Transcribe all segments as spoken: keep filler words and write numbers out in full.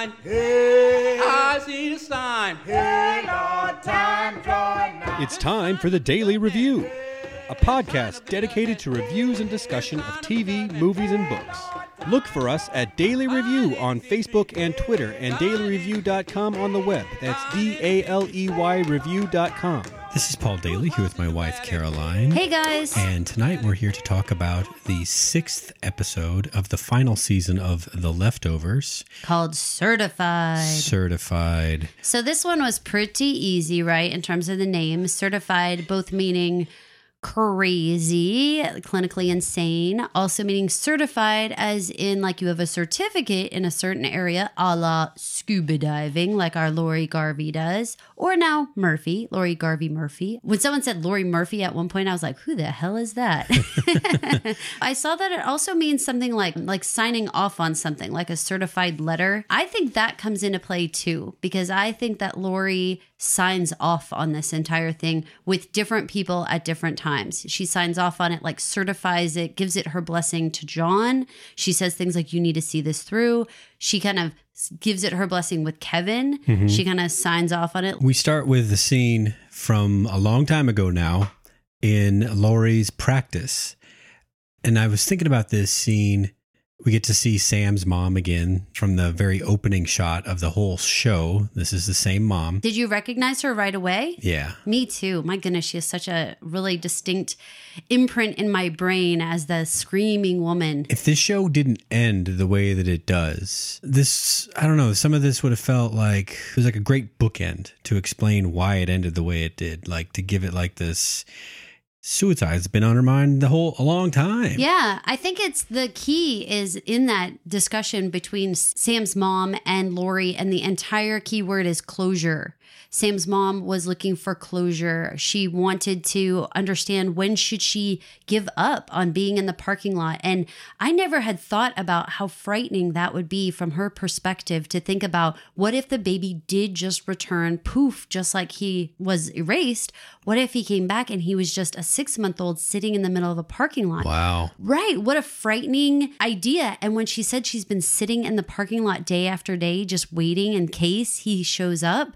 sign. Hey, I see the sign. Hey, Lord, time drawing nigh. It's time for the Daily Review, a podcast dedicated to reviews and discussion of T V, movies, and books. Look for us at Daily Review on Facebook and Twitter and daily review dot com on the web. That's D A L E Y review dot com. This is Paul Daly here with my wife, Caroline. Hey, guys. And tonight we're here to talk about the sixth episode of the final season of The Leftovers. Called Certified. Certified. So this one was pretty easy, right, in terms of the name. Certified, both meaning crazy, clinically insane, also meaning certified as in like you have a certificate in a certain area, a la scuba diving, like our Lori Garvey does, or now Murphy, Lori Garvey Murphy. When someone said Lori Murphy at one point, I was like, who the hell is that? I saw that it also means something like like signing off on something, like a certified letter. I think that comes into play too, because I think that Lori signs off on this entire thing with different people at different times. She signs off on it, like certifies it, gives it her blessing to John. She says things like, you need to see this through. She kind of gives it her blessing with Kevin. Mm-hmm. She kind of signs off on it. We start with the scene from a long time ago now in Lori's practice. And I was thinking about this scene. We get to see Sam's mom again from the very opening shot of the whole show. This is the same mom. Did you recognize her right away? Yeah. Me too. My goodness, she has such a really distinct imprint in my brain as the screaming woman. If this show didn't end the way that it does, this, I don't know, some of this would have felt like it was like a great bookend to explain why it ended the way it did. Like to give it like this... Suicide's been on her mind the whole a long time. Yeah, I think it's the key is in that discussion between Sam's mom and Lori, and the entire key word is closure. Sam's mom was looking for closure. She wanted to understand when should she give up on being in the parking lot. And I never had thought about how frightening that would be from her perspective to think about what if the baby did just return, poof, just like he was erased. What if he came back and he was just a six-month-old sitting in the middle of a parking lot? Wow. Right. What a frightening idea. And when she said she's been sitting in the parking lot day after day, just waiting in case he shows up,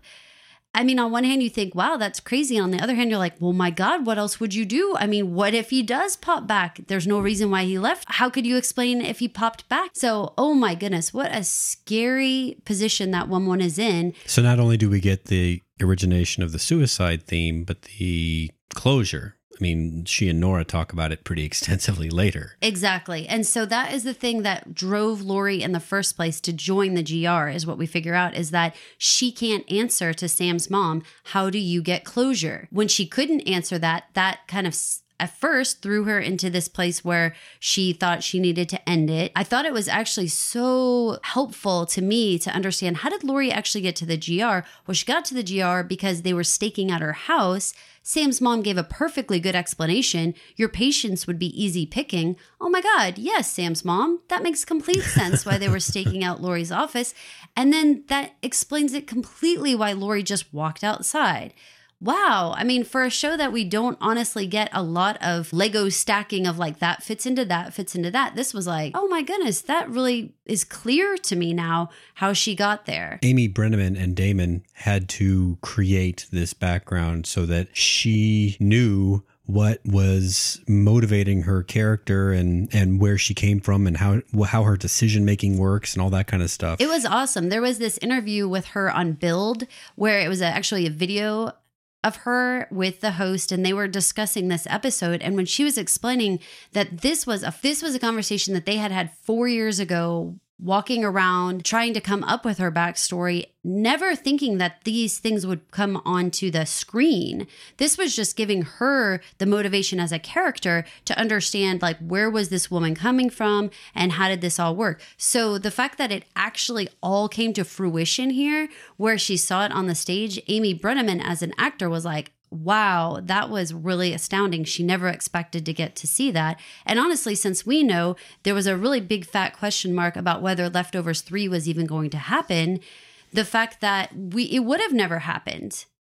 I mean, on one hand, you think, wow, that's crazy. On the other hand, you're like, well, my God, what else would you do? I mean, what if he does pop back? There's no reason why he left. How could you explain if he popped back? So, oh my goodness, what a scary position that woman is in. So not only do we get the origination of the suicide theme, but the closure. I mean, she and Nora talk about it pretty extensively later. Exactly. And so that is the thing that drove Lori in the first place to join the G R, is what we figure out, is that she can't answer to Sam's mom, how do you get closure? When she couldn't answer that, that kind of at first threw her into this place where she thought she needed to end it. I thought it was actually so helpful to me to understand, how did Lori actually get to the G R? Well, she got to the G R because they were staking out her house. Sam's mom gave a perfectly good explanation. Your patients would be easy picking. Oh my God, yes, Sam's mom. That makes complete sense why they were staking out Lori's office. And then that explains it completely why Lori just walked outside. Wow. I mean, for a show that we don't honestly get a lot of Lego stacking of like that fits into that, fits into that. This was like, oh my goodness, that really is clear to me now how she got there. Amy Brenneman and Damon had to create this background so that she knew what was motivating her character and, and where she came from and how how her decision making works and all that kind of stuff. It was awesome. There was this interview with her on Build where it was a, actually a video of her with the host, and they were discussing this episode. And when she was explaining that this was a this was a conversation that they had had four years ago, walking around trying to come up with her backstory, never thinking that these things would come onto the screen. This was just giving her the motivation as a character to understand, like, where was this woman coming from and how did this all work? So the fact that it actually all came to fruition here, where she saw it on the stage, Amy Brenneman as an actor was like, wow, that was really astounding. She never expected to get to see that. And honestly, since we know there was a really big fat question mark about whether Leftovers three was even going to happen, the fact that we it would have never happened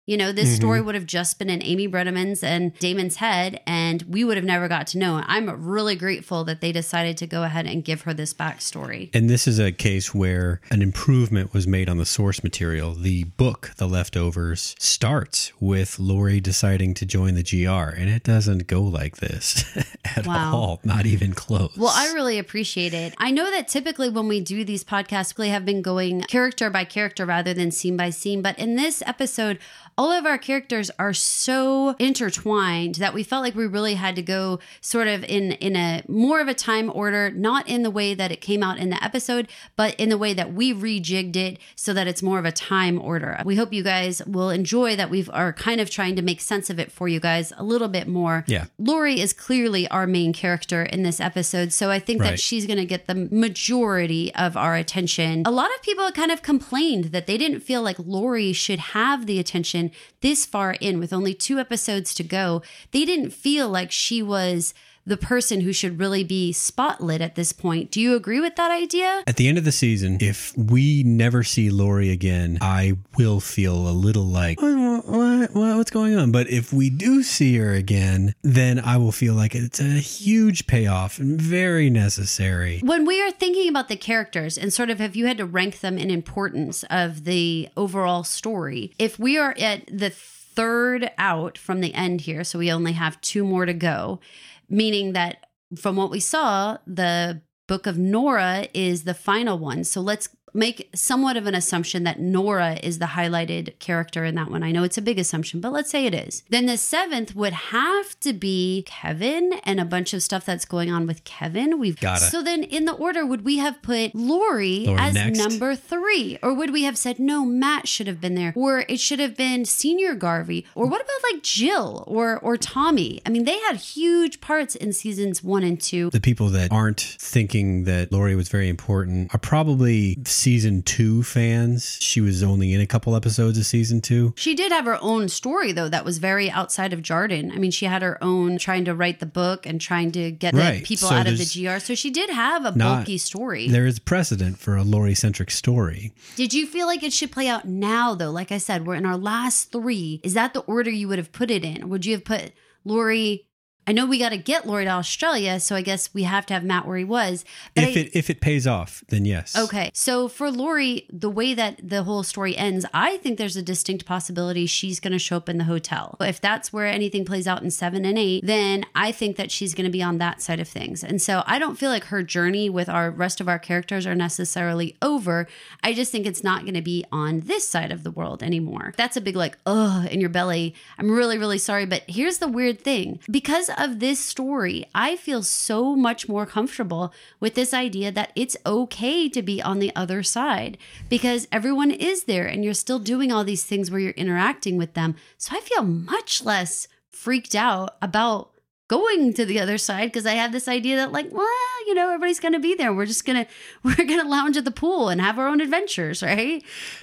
You know, this Mhm. story would have just been in Amy Brenneman's and Damon's head, and we would have never got to know it. I'm really grateful that they decided to go ahead and give her this backstory. And this is a case where an improvement was made on the source material. The book, The Leftovers, starts with Laurie deciding to join the G R, and it doesn't go like this at Wow. all, not even close. Well, I really appreciate it. I know that typically when we do these podcasts, we have been going character by character rather than scene by scene. But in this episode, all of our characters are so intertwined that we felt like we really had to go sort of in, in a more of a time order, not in the way that it came out in the episode, but in the way that we rejigged it so that it's more of a time order. We hope you guys will enjoy that we are kind of trying to make sense of it for you guys a little bit more. Yeah. Laurie is clearly our main character in this episode, so I think Right. that she's going to get the majority of our attention. A lot of people kind of complained that they didn't feel like Laurie should have the attention this far in with only two episodes to go. They didn't feel like she was the person who should really be spotlit at this point. Do you agree with that idea? At the end of the season, if we never see Laurie again, I will feel a little like, what, what, what, what's going on? But if we do see her again, then I will feel like it's a huge payoff and very necessary. When we are thinking about the characters and sort of if you had to rank them in importance of the overall story, if we are at the third out from the end here, so we only have two more to go, meaning that from what we saw, the Book of Nora is the final one. So let's make somewhat of an assumption that Nora is the highlighted character in that one. I know it's a big assumption, but let's say it is. Then the seventh would have to be Kevin and a bunch of stuff that's going on with Kevin. We've Gotta. So then in the order, would we have put Laurie, Laurie as next. number three? Or would we have said, no, Matt should have been there? Or it should have been Senior Garvey? Or what about like Jill or, or Tommy? I mean, they had huge parts in seasons one and two. The people that aren't thinking that Laurie was very important are probably season two fans. She was only in a couple episodes of season two. She did have her own story, though, that was very outside of Jarden. I mean, she had her own trying to write the book and trying to get Right. the people So out of the there's G R. So she did have a not- bulky story. There is precedent for a Laurie-centric story. Did you feel like it should play out now, though? Like I said, we're in our last three. Is that the order you would have put it in? Would you have put Laurie? I know we got to get Laurie to Australia, so I guess we have to have Matt where he was. But If I- it if it pays off, then yes. Okay. So for Laurie, the way that the whole story ends, I think there's a distinct possibility she's going to show up in the hotel. If that's where anything plays out in seven and eight, then I think that she's going to be on that side of things. And so I don't feel like her journey with our rest of our characters are necessarily over. I just think it's not going to be on this side of the world anymore. That's a big like, ugh, in your belly. I'm really, really sorry. But here's the weird thing. Because of this story, I feel so much more comfortable with this idea that it's okay to be on the other side because everyone is there and you're still doing all these things where you're interacting with them. So I feel much less freaked out about going to the other side because I have this idea that like, well, you know, everybody's going to be there. We're just going to, we're going to lounge at the pool and have our own adventures, right?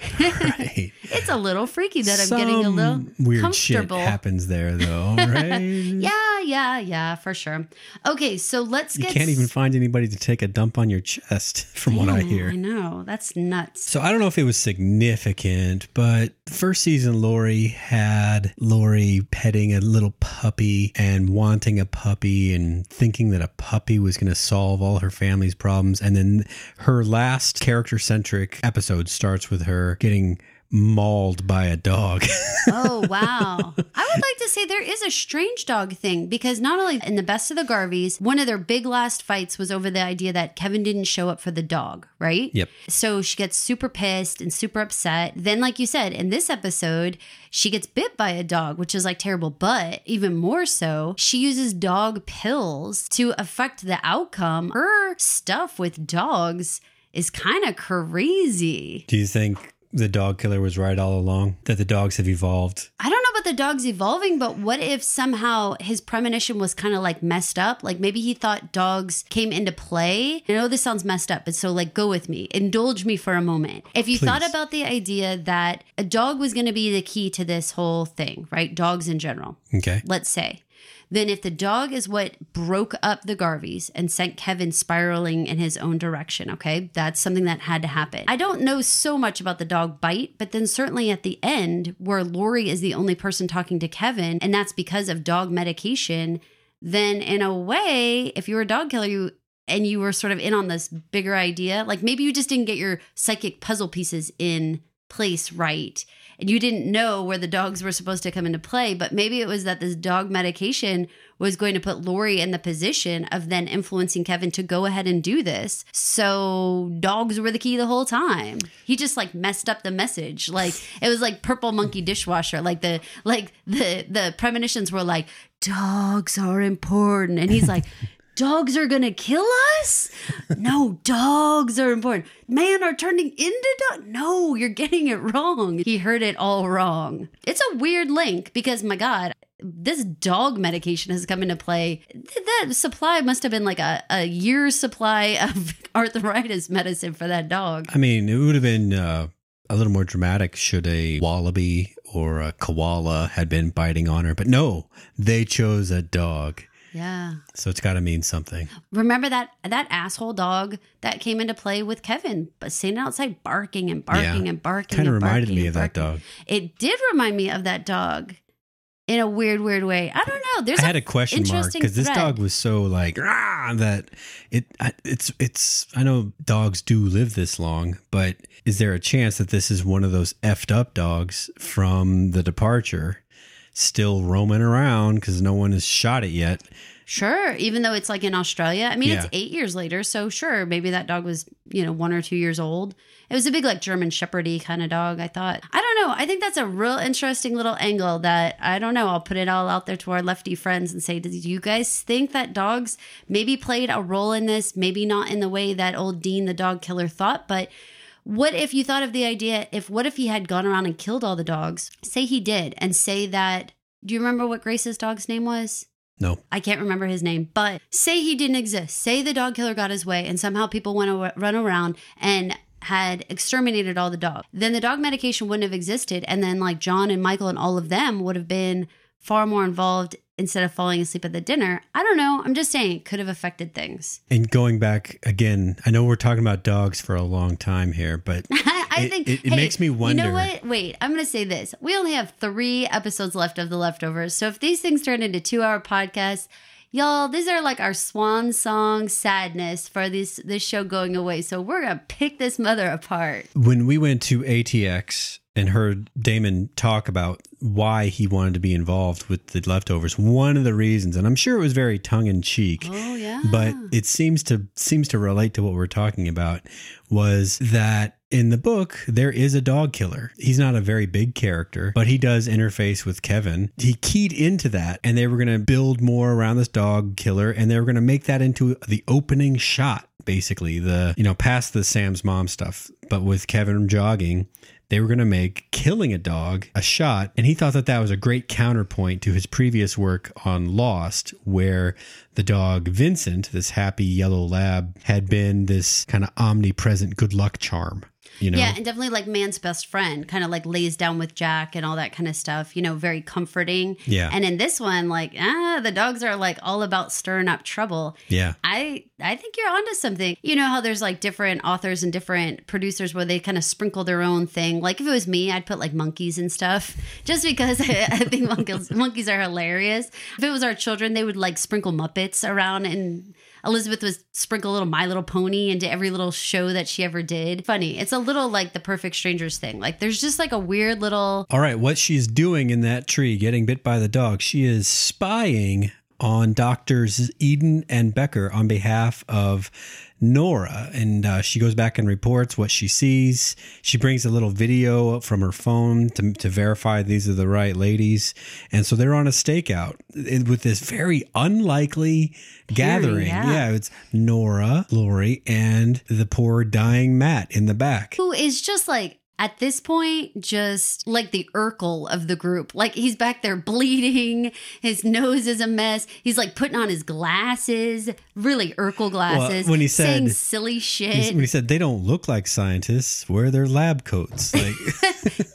Right. It's a little freaky that I'm Some getting a little weird shit comfortable. happens there, though, right? Yeah, yeah, yeah, for sure. Okay, so let's You get... can't even find anybody to take a dump on your chest, from what I Damn, hear. I know, that's nuts. So I don't know if it was significant, but the first season, Laurie had Laurie petting a little puppy and wanting a puppy and thinking that a puppy was going to solve all her family's problems. And then her last character-centric episode starts with her getting mauled by a dog. Oh, wow. I would like to say there is a strange dog thing because not only in the Best of the Garveys, one of their big last fights was over the idea that Kevin didn't show up for the dog, right? Yep. So she gets super pissed and super upset. Then, like you said, in this episode, she gets bit by a dog, which is like terrible. But even more so, she uses dog pills to affect the outcome. Her stuff with dogs is kind of crazy. Do you think the dog killer was right all along? That the dogs have evolved? I don't know about the dogs evolving, but what if somehow his premonition was kind of like messed up? Like maybe he thought dogs came into play. I know this sounds messed up, but so like go with me. Indulge me for a moment. If you Please. thought about the idea that a dog was going to be the key to this whole thing, right? Dogs in general. Okay. Let's say. then if the dog is what broke up the Garveys and sent Kevin spiraling in his own direction, okay, that's something that had to happen. I don't know so much about the dog bite, but then certainly at the end where Lori is the only person talking to Kevin, and that's because of dog medication, then in a way, if you were a dog killer, you and you were sort of in on this bigger idea, like maybe you just didn't get your psychic puzzle pieces in place right, and you didn't know where the dogs were supposed to come into play, but maybe it was that this dog medication was going to put Lori in the position of then influencing Kevin to go ahead and do this. So dogs were the key the whole time. He just like messed up the message. Like it was like Purple Monkey Dishwasher. Like the like the the premonitions were like, dogs are important, and he's like, dogs are gonna kill us? No, dogs are important. Man are turning into dogs? No, you're getting it wrong. He heard it all wrong. It's a weird link because, my God, this dog medication has come into play. That supply must have been like a, a year's supply of arthritis medicine for that dog. I mean, it would have been uh, a little more dramatic should a wallaby or a koala had been biting on her. But no, they chose a dog. Yeah. So it's got to mean something. Remember that that asshole dog that came into play with Kevin, but standing outside barking and barking Yeah. and barking. Kind of and reminded barking me and of that barking. dog. It did remind me of that dog in a weird, weird way. I don't know. There's I had a question mark interesting because this thread. dog was so like "Rah," that it I- it's it's I know dogs do live this long, but is there a chance that this is one of those effed up dogs from The Departure still roaming around because no one has shot it yet? Sure, even though it's like in Australia. I mean, Yeah. it's eight years later, so sure, maybe that dog was, you know, one or two years old. It was a big, like, German Shepherd-y kind of dog, I thought. I don't know. I think that's a real interesting little angle that, I don't know, I'll put it all out there to our lefty friends and say, do you guys think that dogs maybe played a role in this? Maybe not in the way that old Dean, the dog killer, thought, but what if you thought of the idea, if what if he had gone around and killed all the dogs? Say he did, and say that, do you remember what Grace's dog's name was? No. I can't remember his name, but say he didn't exist. Say the dog killer got his way and somehow people went to run around and had exterminated all the dogs. Then the dog medication wouldn't have existed. And then like John and Michael and all of them would have been far more involved instead of falling asleep at the dinner. I don't know. I'm just saying it could have affected things. And going back again, I know we're talking about dogs for a long time here, but I it, think it, it hey, makes me wonder. You know what? Wait, I'm going to say this. We only have three episodes left of The Leftovers. So if these things turn into two hour podcasts, y'all, these are like our swan song sadness for this, this show going away. So we're going to pick this mother apart. When we went to A T X and heard Damon talk about why he wanted to be involved with The Leftovers, one of the reasons, and I'm sure it was very tongue in cheek, Oh, yeah. but it seems to seems to relate to what we're talking about, was that in the book, there is a dog killer. He's not a very big character, but he does interface with Kevin. He keyed into that, and they were going to build more around this dog killer, and they were going to make that into the opening shot, basically, the, you know, past the Sam's mom stuff, but with Kevin jogging. They were going to make killing a dog a shot. And he thought that that was a great counterpoint to his previous work on Lost, where the dog Vincent, this happy yellow lab, had been this kind of omnipresent good luck charm. You know? Yeah, and definitely like man's best friend, kind of like lays down with Jack and all that kind of stuff, you know, very comforting. Yeah. And in this one, like, ah, the dogs are like all about stirring up trouble. Yeah. I I think you're onto something. You know how there's like different authors and different producers where they kind of sprinkle their own thing. Like if it was me, I'd put like monkeys and stuff just because I, I think monkeys, monkeys are hilarious. If it was our children, they would like sprinkle Muppets around, and Elizabeth would sprinkle a little My Little Pony into every little show that she ever did. Funny. It's a little like the Perfect Strangers thing. Like there's just like a weird little... All right, what she's doing in that tree, getting bit by the dog, she is spying on Doctors Eden and Becker on behalf of Nora. And uh, she goes back and reports what she sees. She brings a little video from her phone to, to verify these are the right ladies. And so they're on a stakeout with this very unlikely gathering. yeah. yeah, it's Nora, Lori, and the poor dying Matt in the back. Who is just like... At this point, just like the Urkel of the group. Like he's back there bleeding. His nose is a mess. He's like putting on his glasses, really Urkel glasses. Well, when he said- saying silly shit. When he said they don't look like scientists, wear their lab coats. Like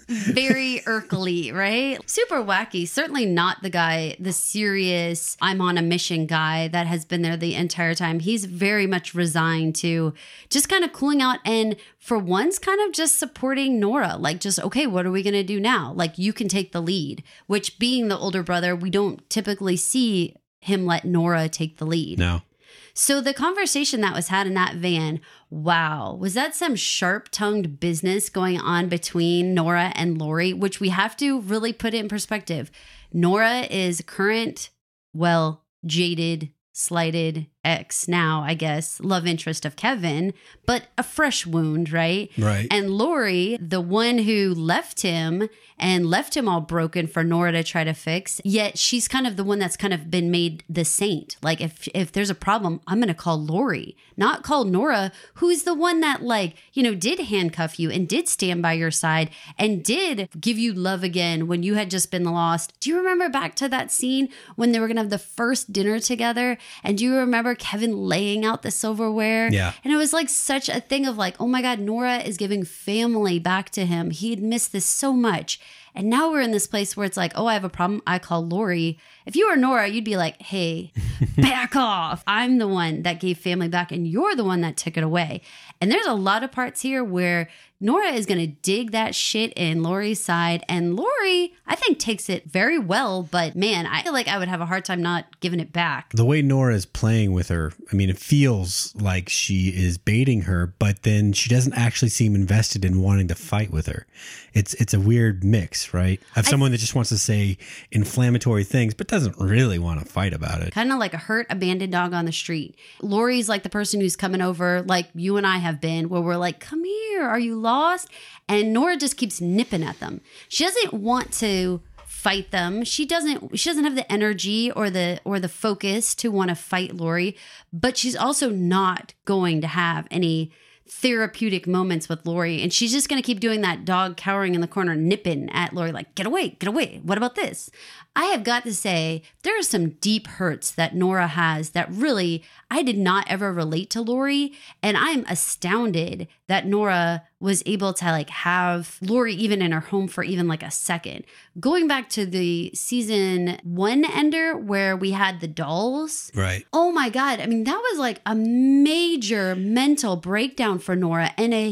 Very Urkel-y, right? Super wacky. Certainly not the guy, the serious, I'm on a mission guy that has been there the entire time. He's very much resigned to just kind of cooling out and for once kind of just supporting Nora. Like just, okay, what are we going to do now? Like you can take the lead, which being the older brother, we don't typically see him let Nora take the lead. No. So the conversation that was had in that van, wow, was that some sharp-tongued business going on between Nora and Lori, which we have to really put it in perspective. Nora is current, well, jaded, slighted ex now, I guess, love interest of Kevin, but a fresh wound, right? Right. And Lori, the one who left him and left him all broken for Nora to try to fix, yet she's kind of the one that's kind of been made the saint. Like if if there's a problem, I'm going to call Lori, not call Nora, who's the one that like, you know, did handcuff you and did stand by your side and did give you love again when you had just been lost. Do you remember back to that scene when they were going to have the first dinner together? And do you remember Kevin laying out the silverware? Yeah. And it was like such a thing of like, oh my God, Nora is giving family back to him. He'd missed this so much. And now we're in this place where it's like, oh, I have a problem. I call Lori. If you were Nora, you'd be like, hey, back off. I'm the one that gave family back and you're the one that took it away. And there's a lot of parts here where Nora is going to dig that shit in Lori's side. And Lori, I think, takes it very well. But man, I feel like I would have a hard time not giving it back. The way Nora is playing with her, I mean, it feels like she is baiting her, but then she doesn't actually seem invested in wanting to fight with her. It's it's a weird mix, right? Of someone I, that just wants to say inflammatory things, but doesn't really want to fight about it. Kind of like a hurt, abandoned dog on the street. Lori's like the person who's coming over, like you and I have been, where we're like, come here, are you lost? And Nora just keeps nipping at them. She doesn't want to fight them. She doesn't she doesn't have the energy or the or the focus to want to fight Lori, but she's also not going to have any therapeutic moments with Lori. And she's just going to keep doing that dog cowering in the corner, nipping at Lori like, get away, get away. What about this? I have got to say, there are some deep hurts that Nora has that really, I did not ever relate to Lori. And I'm astounded that Nora was able to like have Lori even in her home for even like a second. Going back to the season one ender where we had the dolls. Right. Oh my God. I mean, that was like a major mental breakdown for Nora and a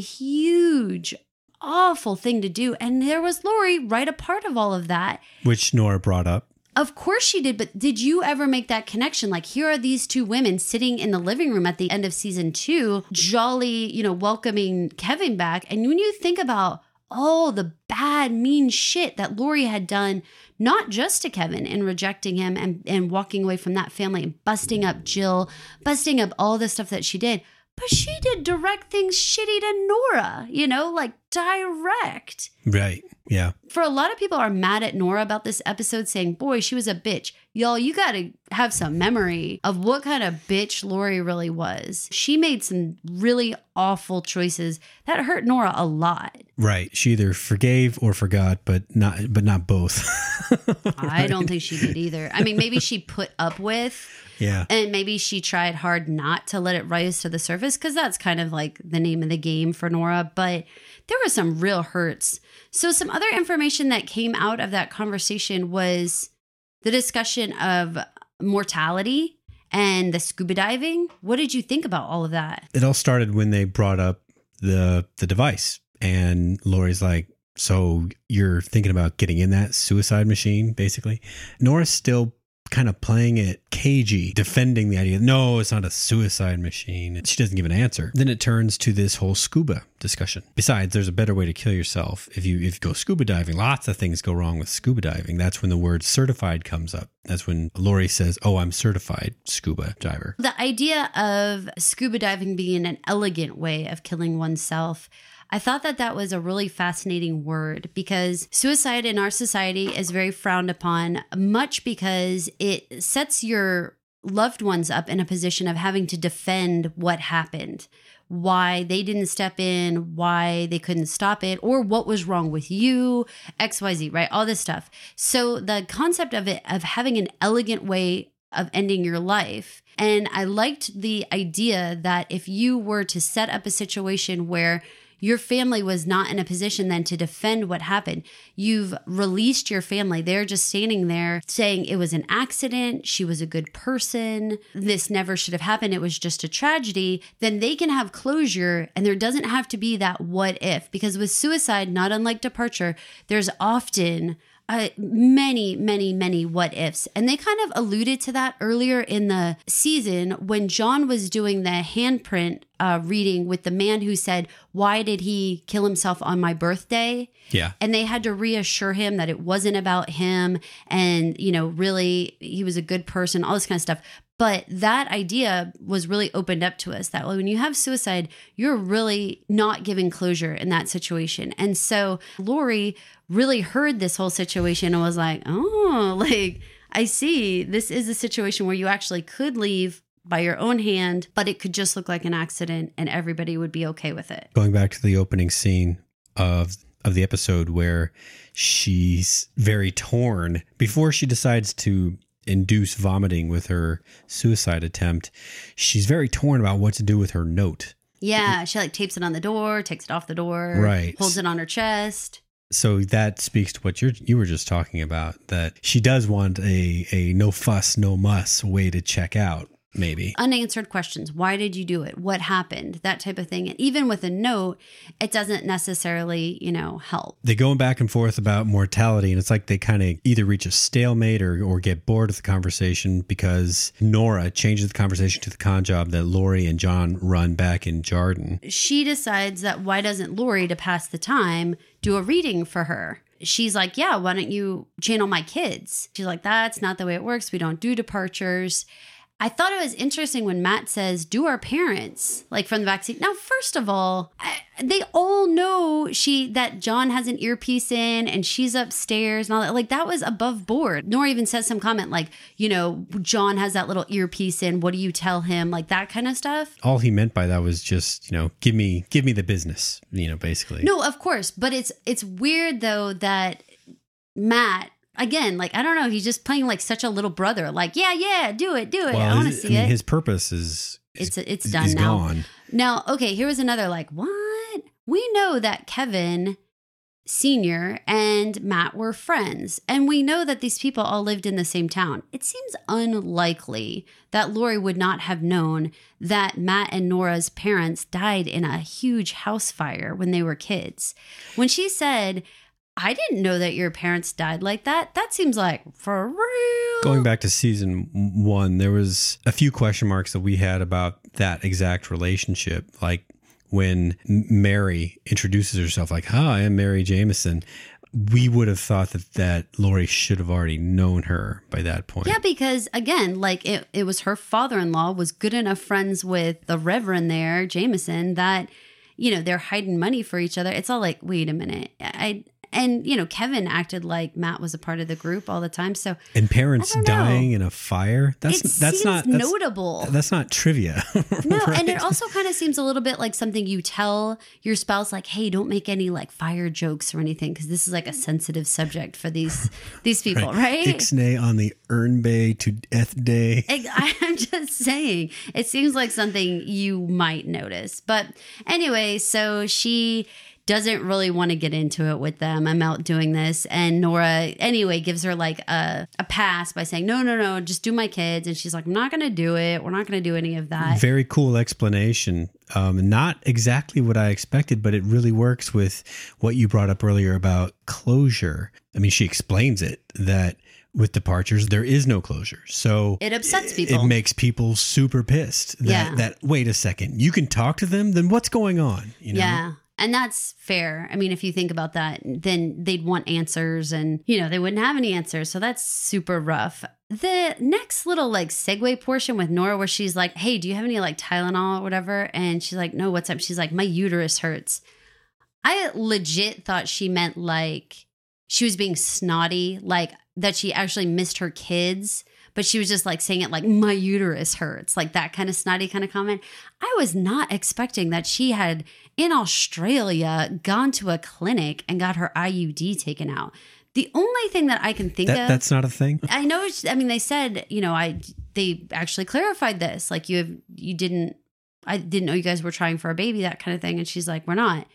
huge awful thing to do. And there was Lori right a part of all of that. Which Nora brought up. Of course she did, but did you ever make that connection? Like, here are these two women sitting in the living room at the end of season two, jolly, you know, welcoming Kevin back. And when you think about all the bad, mean shit that Lori had done, not just to Kevin in rejecting him and, and walking away from that family and busting up Jill, busting up all the stuff that she did, but she did direct things shitty to Nora, you know, like direct. Right. Yeah. For a lot of people are mad at Nora about this episode saying, boy, she was a bitch. Y'all, you got to have some memory of what kind of bitch Lori really was. She made some really awful choices that hurt Nora a lot. Right. She either forgave or forgot, but not but not both. I don't think she did either. I mean, maybe she put up with. Yeah. And maybe she tried hard not to let it rise to the surface because that's kind of like the name of the game for Nora. But there were some real hurts. So some other information that came out of that conversation was the discussion of mortality and the scuba diving. What did you think about all of that? It all started when they brought up the the device. And Lori's like, so you're thinking about getting in that suicide machine, basically? Nora's still kind of playing it cagey, defending the idea, no, it's not a suicide machine. She doesn't give an answer. Then it turns to this whole scuba discussion. Besides, there's a better way to kill yourself. If you if you go scuba diving, lots of things go wrong with scuba diving. That's when the word certified comes up. That's when Lori says, oh, I'm certified scuba diver. The idea of scuba diving being an elegant way of killing oneself, I thought that that was a really fascinating word because suicide in our society is very frowned upon, much because it sets your loved ones up in a position of having to defend what happened, why they didn't step in, why they couldn't stop it, or what was wrong with you, X Y Z, right? All this stuff. So the concept of it, of having an elegant way of ending your life. And I liked the idea that if you were to set up a situation where your family was not in a position then to defend what happened, you've released your family. They're just standing there saying it was an accident. She was a good person. This never should have happened. It was just a tragedy. Then they can have closure, and there doesn't have to be that what if. Because with suicide, not unlike departure, there's often Uh, many, many, many what ifs. And they kind of alluded to that earlier in the season when John was doing the handprint uh, reading with the man who said, why did he kill himself on my birthday? Yeah. And they had to reassure him that it wasn't about him. And, you know, really, he was a good person, all this kind of stuff. But that idea was really opened up to us that when you have suicide, you're really not giving closure in that situation. And so Lori really heard this whole situation and was like, oh, like, I see this is a situation where you actually could leave by your own hand, but it could just look like an accident and everybody would be okay with it. Going back to the opening scene of of the episode where she's very torn before she decides to induce vomiting with her suicide attempt, she's very torn about what to do with her note. Yeah, she like tapes it on the door, takes it off the door, right, holds it on her chest. So that speaks to what you're, you were just talking about, that she does want a, a no fuss, no muss way to check out, maybe. Unanswered questions. Why did you do it? What happened? That type of thing. And even with a note, it doesn't necessarily, you know, help. They're going back and forth about mortality, and it's like they kind of either reach a stalemate or, or get bored of the conversation because Nora changes the conversation to the con job that Lori and John run back in Jarden. She decides that why doesn't Lori, to pass the time, do a reading for her? She's like, yeah, why don't you channel my kids? She's like, that's not the way it works. We don't do departures. I thought it was interesting when Matt says, do our parents, like from the backseat. Now, first of all, I, they all know she that John has an earpiece in and she's upstairs and all that. Like, that was above board. Nora even says some comment like, you know, John has that little earpiece in. What do you tell him? Like that kind of stuff. All he meant by that was just, you know, give me give me the business, you know, basically. No, of course. But it's it's weird, though, that Matt, again, like, I don't know. He's just playing like such a little brother. Like, yeah, yeah, do it, do it. Well, I want to his, see I mean, it. His purpose is, is it's it's done is now. Gone. Now, okay, here was another like, what? We know that Kevin Senior and Matt were friends, and we know that these people all lived in the same town. It seems unlikely that Lori would not have known that Matt and Nora's parents died in a huge house fire when they were kids. When she said, I didn't know that your parents died like that. That seems like for real. Going back to season one, there was a few question marks that we had about that exact relationship. Like when Mary introduces herself, like, hi, I'm Mary Jameson. We would have thought that, that Lori should have already known her by that point. Yeah, because again, like it, it was her father-in-law was good enough friends with the Reverend there, Jameson, that, you know, they're hiding money for each other. It's all like, wait a minute. I... And, you know, Kevin acted like Matt was a part of the group all the time. So, and parents dying in a fire. That's it that's seems not that's, notable. That's not trivia. No, right? And it also kind of seems a little bit like something you tell your spouse, like, hey, don't make any like fire jokes or anything, because this is like a sensitive subject for these these people, right? right? Ixnay on the Urn Bay to Death Day. I'm just saying, it seems like something you might notice. But anyway, so she doesn't really want to get into it with them. I'm out doing this. And Nora, anyway, gives her like a, a pass by saying, no, no, no, just do my kids. And she's like, I'm not going to do it. We're not going to do any of that. Very cool explanation. Um, not exactly what I expected, but it really works with what you brought up earlier about closure. I mean, she explains it that with departures, there is no closure. So it upsets people. It makes people super pissed that, yeah. that, wait a second, you can talk to them? Then what's going on? You know? Yeah. And that's fair. I mean, if you think about that, then they'd want answers and, you know, they wouldn't have any answers. So that's super rough. The next little like segue portion with Nora where she's like, hey, do you have any like Tylenol or whatever? And she's like, no, what's up? She's like, my uterus hurts. I legit thought she meant like she was being snotty, like that she actually missed her kids. But she was just like saying it like, my uterus hurts, like that kind of snotty kind of comment. I was not expecting that she had in Australia gone to a clinic and got her I U D taken out. The only thing that I can think that, of. That's not a thing. I know. I mean, they said, you know, I they actually clarified this. Like, you have, you didn't, I didn't know you guys were trying for a baby, that kind of thing. And she's like, we're not.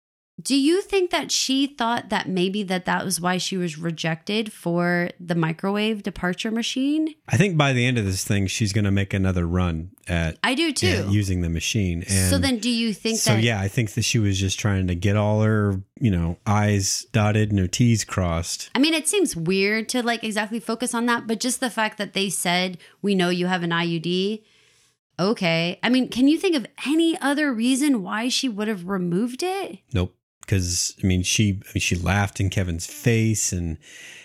Do you think that she thought that maybe that that was why she was rejected for the microwave departure machine? I think by the end of this thing, she's going to make another run at I do too. yeah, using the machine. And so then do you think so, that... yeah, I think that she was just trying to get all her, you know, I's dotted and her T's crossed. I mean, it seems weird to like exactly focus on that, but just the fact that they said, we know you have an I U D. Okay. I mean, can you think of any other reason why she would have removed it? Nope. Because, I mean, she I mean, she laughed in Kevin's face and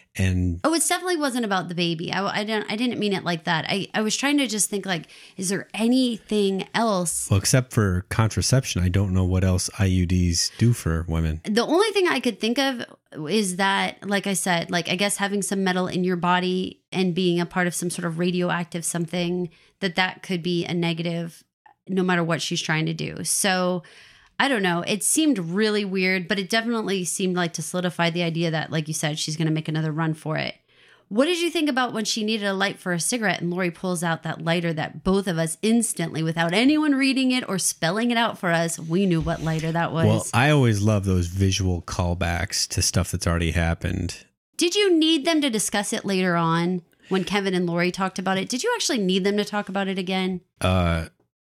and oh, it definitely wasn't about the baby. I, I didn't I didn't mean it like that. I, I was trying to just think like, is there anything else? well, except for contraception, I don't know what else I U Ds do for women. The only thing I could think of is that, like I said, like I guess having some metal in your body and being a part of some sort of radioactive something, that that could be a negative no matter what she's trying to do. So I don't know. It seemed really weird, but it definitely seemed like to solidify the idea that, like you said, she's going to make another run for it. What did you think about when she needed a light for a cigarette and Lori pulls out that lighter that both of us instantly, without anyone reading it or spelling it out for us, we knew what lighter that was? Well, I always love those visual callbacks to stuff that's already happened. Did you need them to discuss it later on when Kevin and Lori talked about it? Did you actually need them to talk about it again? Uh,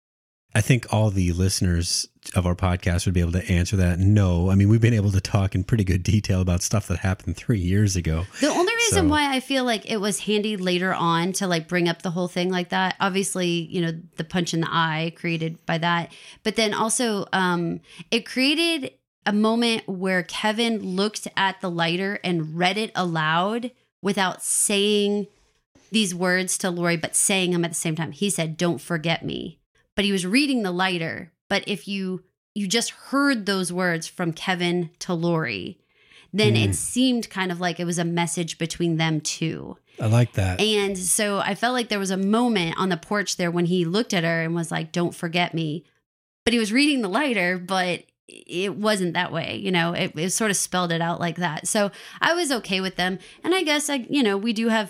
I think all the listeners of our podcast would be able to answer that. No. I mean, we've been able to talk in pretty good detail about stuff that happened three years ago. The only reason So- why I feel like it was handy later on to like bring up the whole thing like that, obviously, you know, the punch in the eye created by that, but then also um, it created a moment where Kevin looked at the lighter and read it aloud without saying these words to Lori, but saying them at the same time. He said, "Don't forget me." But he was reading the lighter. But if you you just heard those words from Kevin to Lori, then Mm. it seemed kind of like it was a message between them two. I like that. And so I felt like there was a moment on the porch there when he looked at her and was like, "Don't forget me." But he was reading the lighter, but it wasn't that way. You know, it, it sort of spelled it out like that. So I was okay with them. And I guess, I, you know, we do have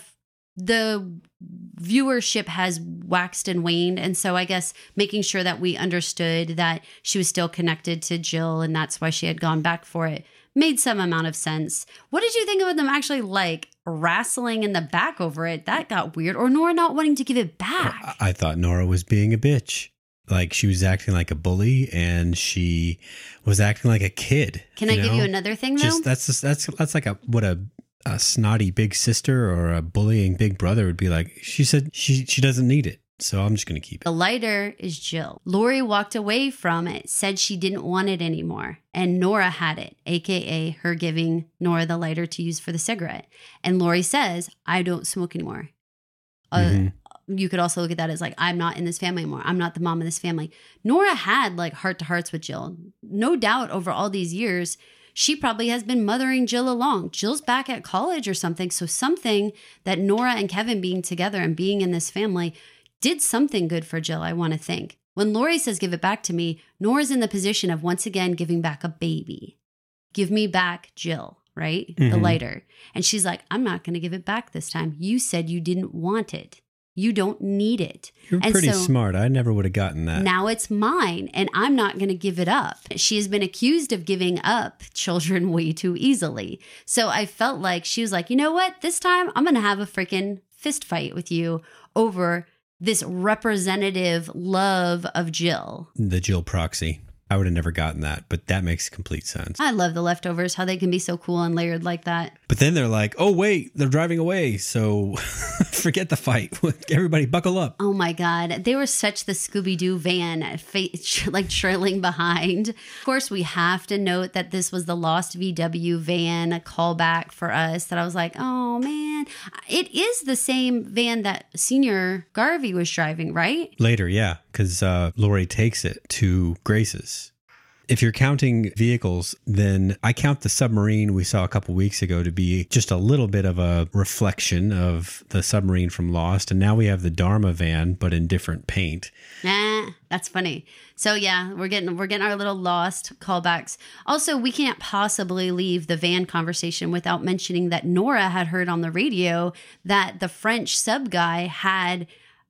the viewership has waxed and waned. And so I guess making sure that we understood that she was still connected to Jill and that's why she had gone back for it made some amount of sense. What did you think of them actually like wrestling in the back over it? That got weird. Or Nora not wanting to give it back. I thought Nora was being a bitch. Like she was acting like a bully and she was acting like a kid. Can I give know? you another thing though? Just that's just, that's that's like a what a a snotty big sister or a bullying big brother would be like. She said she she doesn't need it, so I'm just going to keep it. The lighter is Jill. Lori walked away from it, said she didn't want it anymore, and Nora had it, aka her giving Nora the lighter to use for the cigarette. And Lori says, "I don't smoke anymore." Uh, Mhm. You could also look at that as like, I'm not in this family anymore. I'm not the mom of this family. Nora had like heart to hearts with Jill. No doubt over all these years, she probably has been mothering Jill along. Jill's back at college or something. So something that Nora and Kevin being together and being in this family did something good for Jill, I want to think. When Lori says, "Give it back to me," Nora's in the position of once again giving back a baby. Give me back Jill, right? The Mhm. lighter. And she's like, "I'm not going to give it back this time. You said you didn't want it. You don't need it." You're And pretty so smart. I never would have gotten that. Now it's mine and I'm not going to give it up. She has been accused of giving up children way too easily. So I felt like she was like, you know what? This time I'm going to have a freaking fist fight with you over this representative love of Jill. The Jill proxy. I would have never gotten that, but that makes complete sense. I love the leftovers, how they can be so cool and layered like that. But then they're like, "Oh wait, they're driving away, so forget the fight. Everybody buckle up." Oh my God. They were such the Scooby-Doo van, fa- like trailing behind. Of course, we have to note that this was the Lost V W van, a callback for us that I was like, oh man. It is the same van that Senior Garvey was driving, right? Later, yeah, because uh, Lori takes it to Grace's. If you're counting vehicles, then I count the submarine we saw a couple weeks ago to be just a little bit of a reflection of the submarine from Lost. And now we have the Dharma van, but in different paint. Nah, that's funny. So yeah, we're getting we're getting our little Lost callbacks. Also, we can't possibly leave the van conversation without mentioning that Nora had heard on the radio that the French sub guy had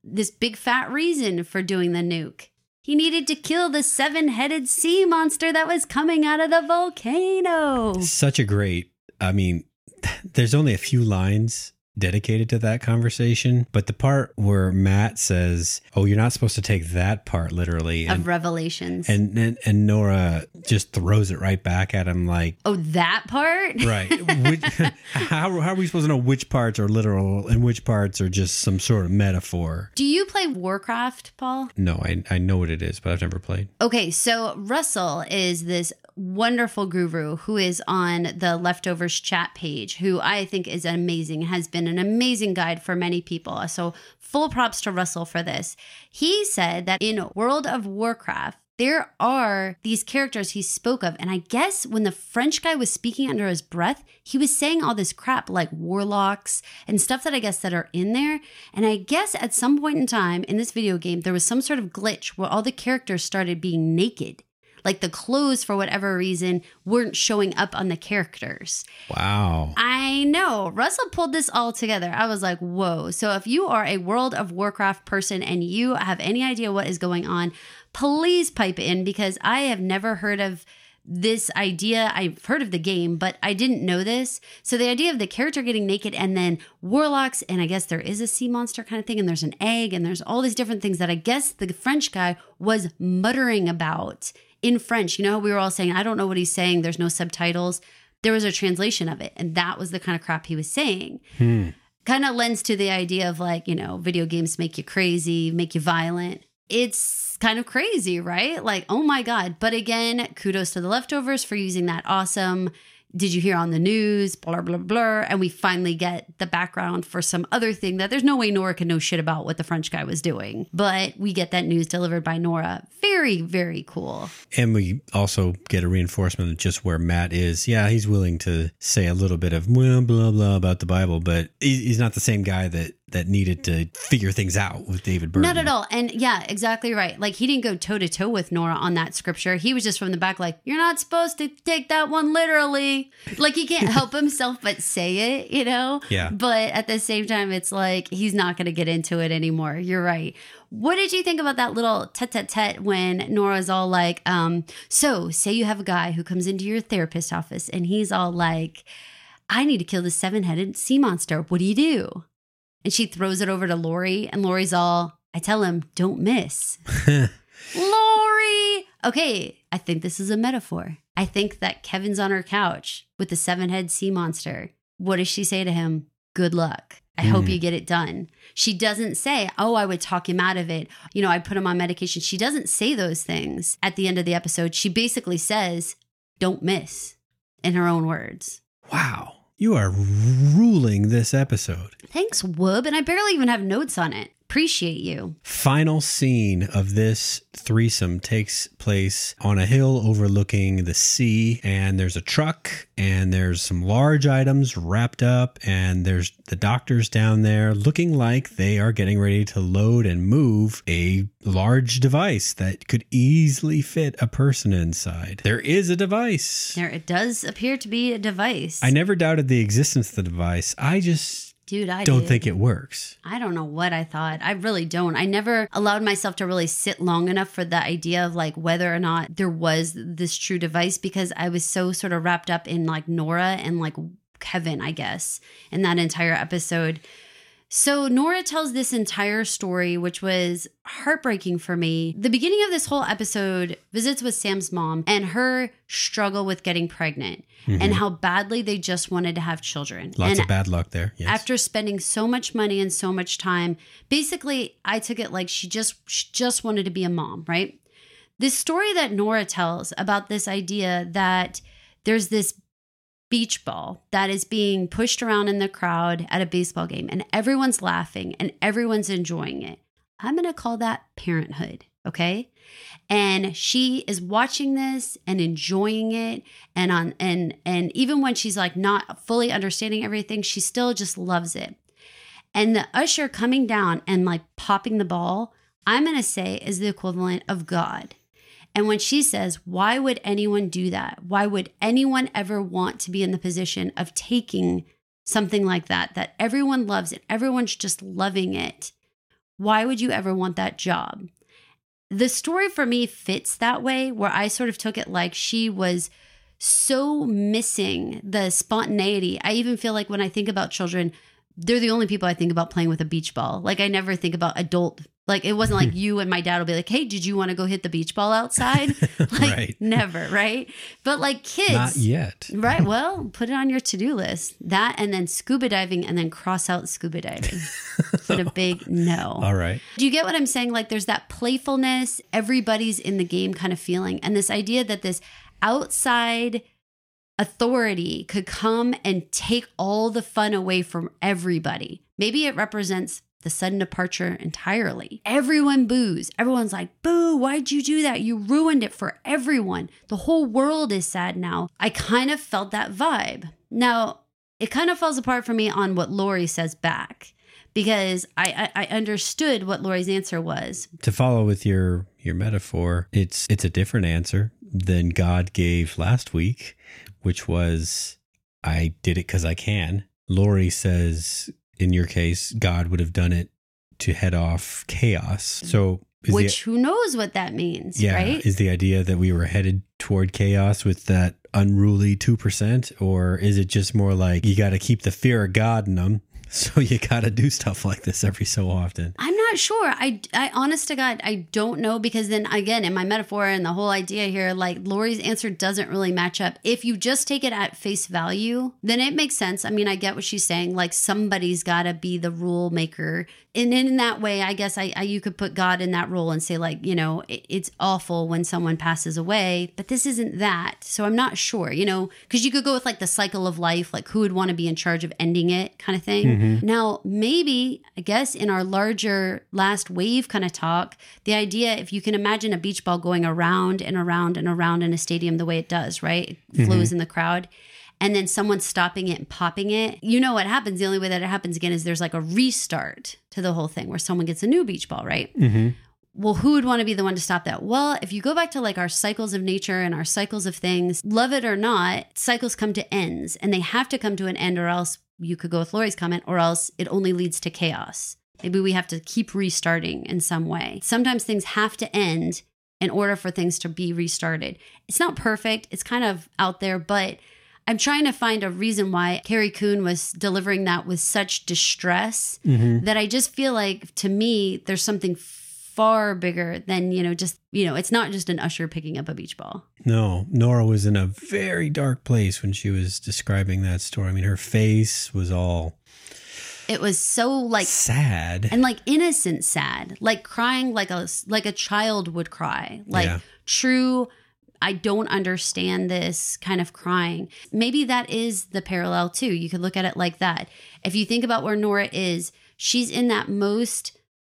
this big fat reason for doing the nuke. He needed to kill the seven-headed sea monster that was coming out of the volcano. Such a great, I mean, there's only a few lines dedicated to that conversation, but the part where Matt says, "Oh, you're not supposed to take that part literally," and, of Revelations, and, and and Nora just throws it right back at him, like, "Oh, that part, right? Which, how how are we supposed to know which parts are literal and which parts are just some sort of metaphor?" Do you play Warcraft, Paul? No, I I know what it is, but I've never played. Okay, so Russell is this wonderful guru who is on the Leftovers chat page, who I think is amazing, has been an amazing guide for many people. So full props to Russell for this. He said that in World of Warcraft, there are these characters he spoke of. And I guess when the French guy was speaking under his breath, he was saying all this crap like warlocks and stuff that I guess that are in there. And I guess at some point in time in this video game, there was some sort of glitch where all the characters started being naked. Like the clothes, for whatever reason, weren't showing up on the characters. Wow. I know. Russell pulled this all together. I was like, whoa. So if you are a World of Warcraft person and you have any idea what is going on, please pipe in, because I have never heard of this idea. I've heard of the game, but I didn't know this. So the idea of the character getting naked and then warlocks, and I guess there is a sea monster kind of thing, and there's an egg, and there's all these different things that I guess the French guy was muttering about in French. You know how we were all saying, I don't know what he's saying, there's no subtitles. There was a translation of it, and that was the kind of crap he was saying. Hmm. Kind of lends to the idea of like, you know, video games make you crazy, make you violent. It's kind of crazy, right? Like, oh my God. But again, kudos to the Leftovers for using that awesome, did you hear on the news, blah, blah, blah. And we finally get the background for some other thing that there's no way Nora could know shit about what the French guy was doing. But we get that news delivered by Nora. Very, very cool. And we also get a reinforcement of just where Matt is. Yeah, he's willing to say a little bit of blah, blah, blah about the Bible, but he's not the same guy that that needed to figure things out with David Byrne. Not at all. And yeah, exactly right. Like he didn't go toe to toe with Nora on that scripture. He was just from the back like, you're not supposed to take that one literally. Like he can't help himself but say it, you know? Yeah. But at the same time, it's like, he's not going to get into it anymore. You're right. What did you think about that little tete-a-tete when Nora's all like, um, so say you have a guy who comes into your therapist office and he's all like, I need to kill the seven-headed sea monster. What do you do? And she throws it over to Lori, and Lori's all, I tell him, don't miss. Lori! Okay, I think this is a metaphor. I think that Kevin's on her couch with the seven-head sea monster. What does she say to him? Good luck. I mm. hope you get it done. She doesn't say, oh, I would talk him out of it. You know, I'd put him on medication. She doesn't say those things at the end of the episode. She basically says, don't miss, in her own words. Wow. You are ruling this episode. Thanks, Whoop. And I barely even have notes on it. Appreciate you. Final scene of this threesome takes place on a hill overlooking the sea, and there's a truck, and there's some large items wrapped up, and there's the doctors down there looking like they are getting ready to load and move a large device that could easily fit a person inside. There is a device. There, it does appear to be a device. I never doubted the existence of the device. I just... Dude, I don't did. think it works. I don't know what I thought. I really don't. I never allowed myself to really sit long enough for the idea of like whether or not there was this true device, because I was so sort of wrapped up in like Nora and like Kevin, I guess, in that entire episode. So Nora tells this entire story, which was heartbreaking for me. The beginning of this whole episode visits with Sam's mom and her struggle with getting pregnant mm-hmm. and how badly they just wanted to have children. Lots and of bad luck there. Yes. After spending so much money and so much time, basically I took it like she just, she just wanted to be a mom, right? This story that Nora tells about this idea that there's this beach ball that is being pushed around in the crowd at a baseball game and everyone's laughing and everyone's enjoying it. I'm going to call that parenthood, okay? And she is watching this and enjoying it, and on and and even when she's like not fully understanding everything, she still just loves it. And the usher coming down and like popping the ball, I'm going to say is the equivalent of God. And when she says, why would anyone do that? Why would anyone ever want to be in the position of taking something like that, that everyone loves it, everyone's just loving it? Why would you ever want that job? The story for me fits that way, where I sort of took it like she was so missing the spontaneity. I even feel like when I think about children, they're the only people I think about playing with a beach ball. Like I never think about adult. Like it wasn't like you and my dad will be like, hey, did you want to go hit the beach ball outside? Like Right. never, right? But like kids. Not yet. Right. Well, put it on your to-do list. That and then scuba diving and then cross out scuba diving. Put a big no. All right. Do you get what I'm saying? Like there's that playfulness, everybody's in the game kind of feeling. And this idea that this outside authority could come and take all the fun away from everybody. Maybe it represents the sudden departure entirely. Everyone boos. Everyone's like, boo, why'd you do that? You ruined it for everyone. The whole world is sad now. I kind of felt that vibe. Now, it kind of falls apart for me on what Laurie says back, because I, I, I understood what Laurie's answer was. To follow with your your metaphor, it's it's a different answer than God gave last week, which was, I did it because I can. Laurie says, in your case, God would have done it to head off chaos. So, is Which the, who knows what that means, yeah, right? is the idea that we were headed toward chaos with that unruly two percent? Or is it just more like you got to keep the fear of God in them? So you got to do stuff like this every so often. I'm not sure. I, I, honest to God, I don't know, because then again, in my metaphor and the whole idea here, like Laurie's answer doesn't really match up. If you just take it at face value, then it makes sense. I mean, I get what she's saying. Like somebody's got to be the rule maker. And in that way, I guess I, I you could put God in that role and say like, you know, it, it's awful when someone passes away, but this isn't that. So I'm not sure, you know, because you could go with like the cycle of life, like who would want to be in charge of ending it kind of thing. Mm-hmm. Now, maybe, I guess in our larger last wave kind of talk, the idea, if you can imagine a beach ball going around and around and around in a stadium the way it does, right? It mm-hmm. flows in the crowd. And then someone stopping it and popping it. You know what happens? The only way that it happens again is there's like a restart to the whole thing where someone gets a new beach ball, right? Mm-hmm. Well, who would want to be the one to stop that? Well, if you go back to like our cycles of nature and our cycles of things, love it or not, cycles come to ends, and they have to come to an end, or else you could go with Laurie's comment, or else it only leads to chaos. Maybe we have to keep restarting in some way. Sometimes things have to end in order for things to be restarted. It's not perfect. It's kind of out there, but I'm trying to find a reason why Carrie Coon was delivering that with such distress mm-hmm. that I just feel like, to me, there's something far bigger than, you know, just, you know, it's not just an usher picking up a beach ball. No, Nora was in a very dark place when she was describing that story. I mean, her face was all... It was so like... sad. And like innocent sad. Like crying like a, like a child would cry. Like yeah. true... I don't understand this kind of crying. Maybe that is the parallel too. You could look at it like that. If you think about where Nora is, she's in that most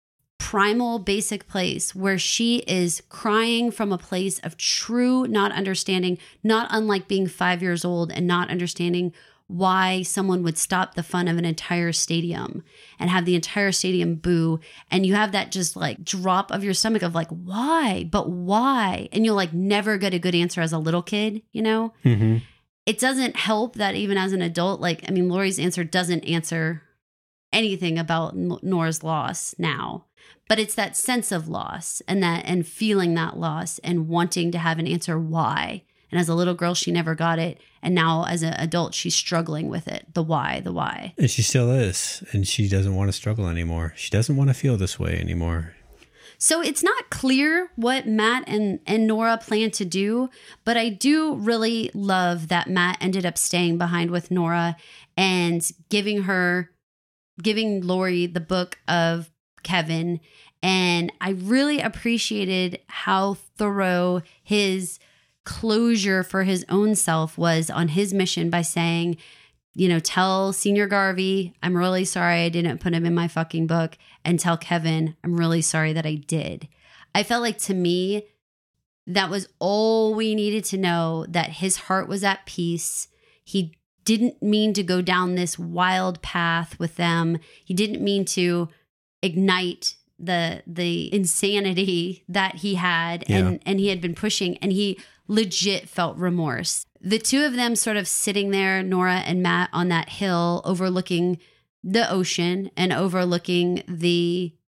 primal, basic place where she is crying from a place of true not understanding, not unlike being five years old and not understanding why someone would stop the fun of an entire stadium and have the entire stadium boo. And you have that just like drop of your stomach of like, why? But why? And you'll like never get a good answer as a little kid, you know? Mm-hmm. It doesn't help that even as an adult, like, I mean, Laurie's answer doesn't answer anything about Nora's loss now, but it's that sense of loss and that, and feeling that loss and wanting to have an answer why. And as a little girl, she never got it. And now as an adult, she's struggling with it. The why, the why. And she still is. And she doesn't want to struggle anymore. She doesn't want to feel this way anymore. So it's not clear what Matt and, and Nora plan to do. But I do really love that Matt ended up staying behind with Nora and giving her, giving Laurie the book of Kevin. And I really appreciated how thorough his closure for his own self was on his mission by saying, you know, tell Senior Garvey, I'm really sorry I didn't put him in my fucking book, and tell Kevin, I'm really sorry that I did. I felt like, to me, that was all we needed to know, that his heart was at peace. He didn't mean to go down this wild path with them. He didn't mean to ignite the the insanity that he had yeah. and, and he had been pushing, and he legit felt remorse. The two of them sort of sitting there, Nora and Matt, on that hill overlooking the ocean and overlooking the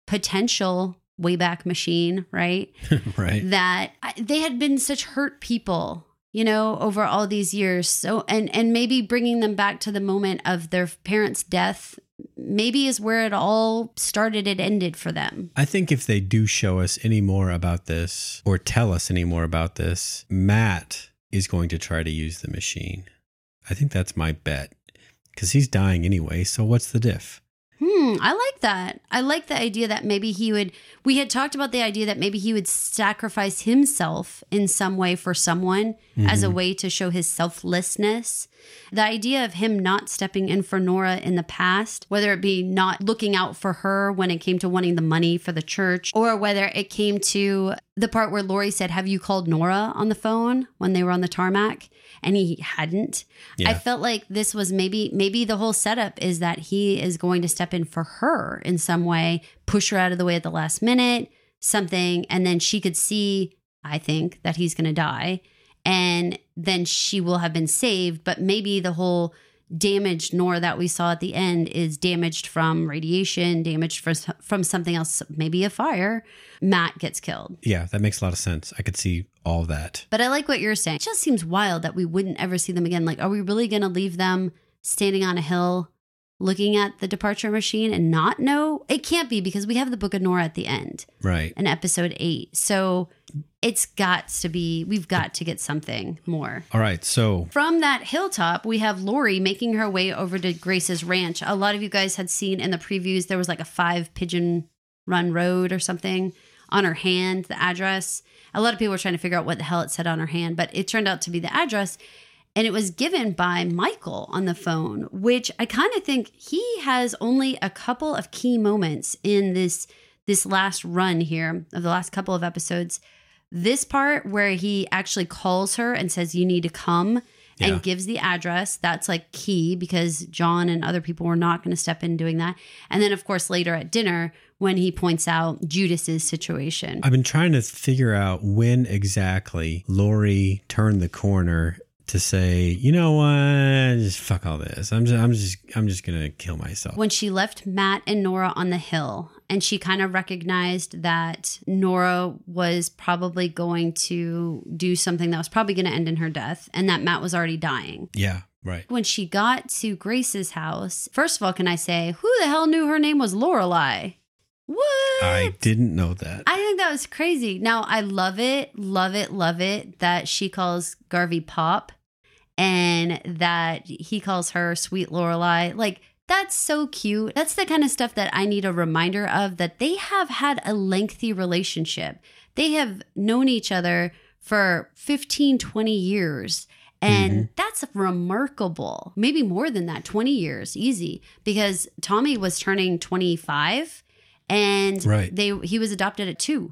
potential Wayback Machine, right? Right. That they had been such hurt people, you know, over all these years. So, and, and maybe bringing them back to the moment of their parents' death maybe is where it all started and ended for them. I think if they do show us any more about this or tell us any more about this, Matt is going to try to use the machine. I think that's my bet because he's dying anyway. So what's the diff? Hmm, I like that. I like the idea that maybe he would, we had talked about the idea that maybe he would sacrifice himself in some way for someone mm-hmm. as a way to show his selflessness. The idea of him not stepping in for Nora in the past, whether it be not looking out for her when it came to wanting the money for the church, or whether it came to the part where Laurie said, have you called Nora on the phone when they were on the tarmac? And he hadn't. Yeah. I felt like this was maybe, maybe the whole setup is that he is going to step in for her in some way, push her out of the way at the last minute, something. And then she could see, I think, that he's going to die. And then she will have been saved. But maybe the whole damaged Nora that we saw at the end is damaged from radiation, damaged from, from something else, maybe a fire. Matt gets killed. Yeah, that makes a lot of sense. I could see all that. But I like what you're saying. It just seems wild that we wouldn't ever see them again. Like, are we really going to leave them standing on a hill looking at the departure machine and not know? It can't be, because we have the Book of Nora at the end. Right. In episode eight. So it's got to be, we've got to get something more. All right. So from that hilltop, we have Laurie making her way over to Grace's ranch. A lot of you guys had seen in the previews, there was like a five pigeon run road or something on her hand, the address. A lot of people were trying to figure out what the hell it said on her hand, but it turned out to be the address. And it was given by Michael on the phone, which I kind of think he has only a couple of key moments in this this last run here of the last couple of episodes. This part where he actually calls her and says, you need to come, yeah. and gives the address. That's like key, because John and other people were not going to step in doing that. And then, of course, later at dinner, when he points out Judas's situation. I've been trying to figure out when exactly Laurie turned the corner to say, you know what, just fuck all this. I'm just, I'm just, I'm just gonna kill myself. When she left Matt and Nora on the hill, and she kind of recognized that Nora was probably going to do something that was probably going to end in her death, and that Matt was already dying. Yeah, right. When she got to Grace's house, first of all, can I say, who the hell knew her name was Lorelai? What? I didn't know that. I think that was crazy. Now, I love it, love it, love it that she calls Garvey Pop and that he calls her Sweet Lorelai. Like, that's so cute. That's the kind of stuff that I need a reminder of, that they have had a lengthy relationship. They have known each other for fifteen, twenty years. And mm-hmm. that's remarkable. Maybe more than that, twenty years, easy. Because Tommy was turning twenty-five. And right. they he was adopted at two.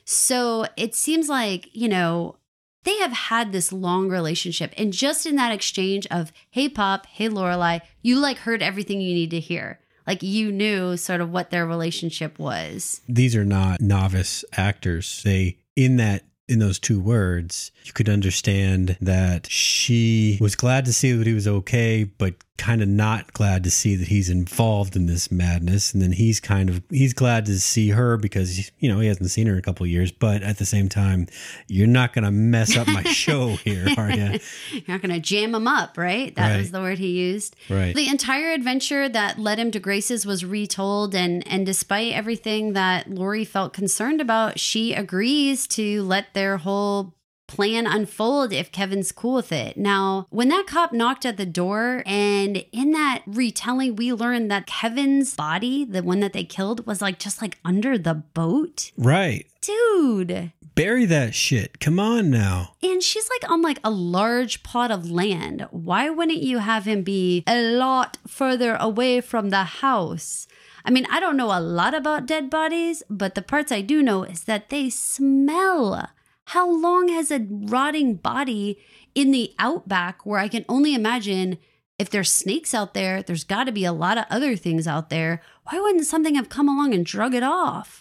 So it seems like, you know, they have had this long relationship. And just in that exchange of, hey, Pop, hey, Lorelai, you like heard everything you need to hear. Like, you knew sort of what their relationship was. These are not novice actors. They, in that, in those two words, you could understand that she was glad to see that he was okay, but kind of not glad to see that he's involved in this madness. And then he's kind of, he's glad to see her because, you know, he hasn't seen her in a couple of years. But at the same time, you're not going to mess up my show here, are you? You're not going to jam him up, right? That right. was the word he used. Right. The entire adventure that led him to Grace's was retold. And, and despite everything that Laurie felt concerned about, she agrees to let their whole plan unfold if Kevin's cool with it. Now, when that cop knocked at the door, and in that retelling, we learned that Kevin's body, the one that they killed, was like just like under the boat. Right. Dude. Bury that shit. Come on now. And she's like on like a large plot of land. Why wouldn't you have him be a lot further away from the house? I mean, I don't know a lot about dead bodies, but the parts I do know is that they smell. How long has a rotting body in the outback, where I can only imagine if there's snakes out there, there's got to be a lot of other things out there. Why wouldn't something have come along and drug it off?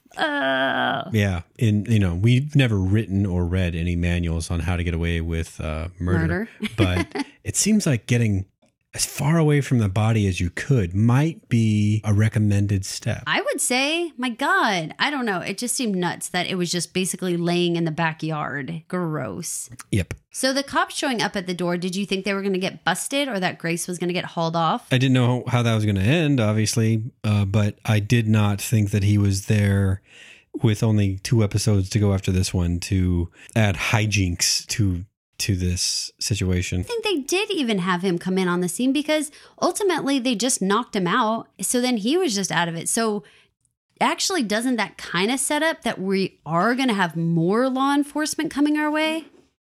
Uh. Yeah. And, you know, we've never written or read any manuals on how to get away with uh, murder. Murder. But it seems like getting as far away from the body as you could might be a recommended step. I would say, my God, I don't know. It just seemed nuts that it was just basically laying in the backyard. Gross. Yep. So the cops showing up at the door, did you think they were going to get busted or that Grace was going to get hauled off? I didn't know how that was going to end, obviously, uh, but I did not think that he was there with only two episodes to go after this one to add hijinks to to this situation. I think they did even have him come in on the scene because ultimately they just knocked him out. So then he was just out of it. So actually, doesn't that kind of set up that we are going to have more law enforcement coming our way?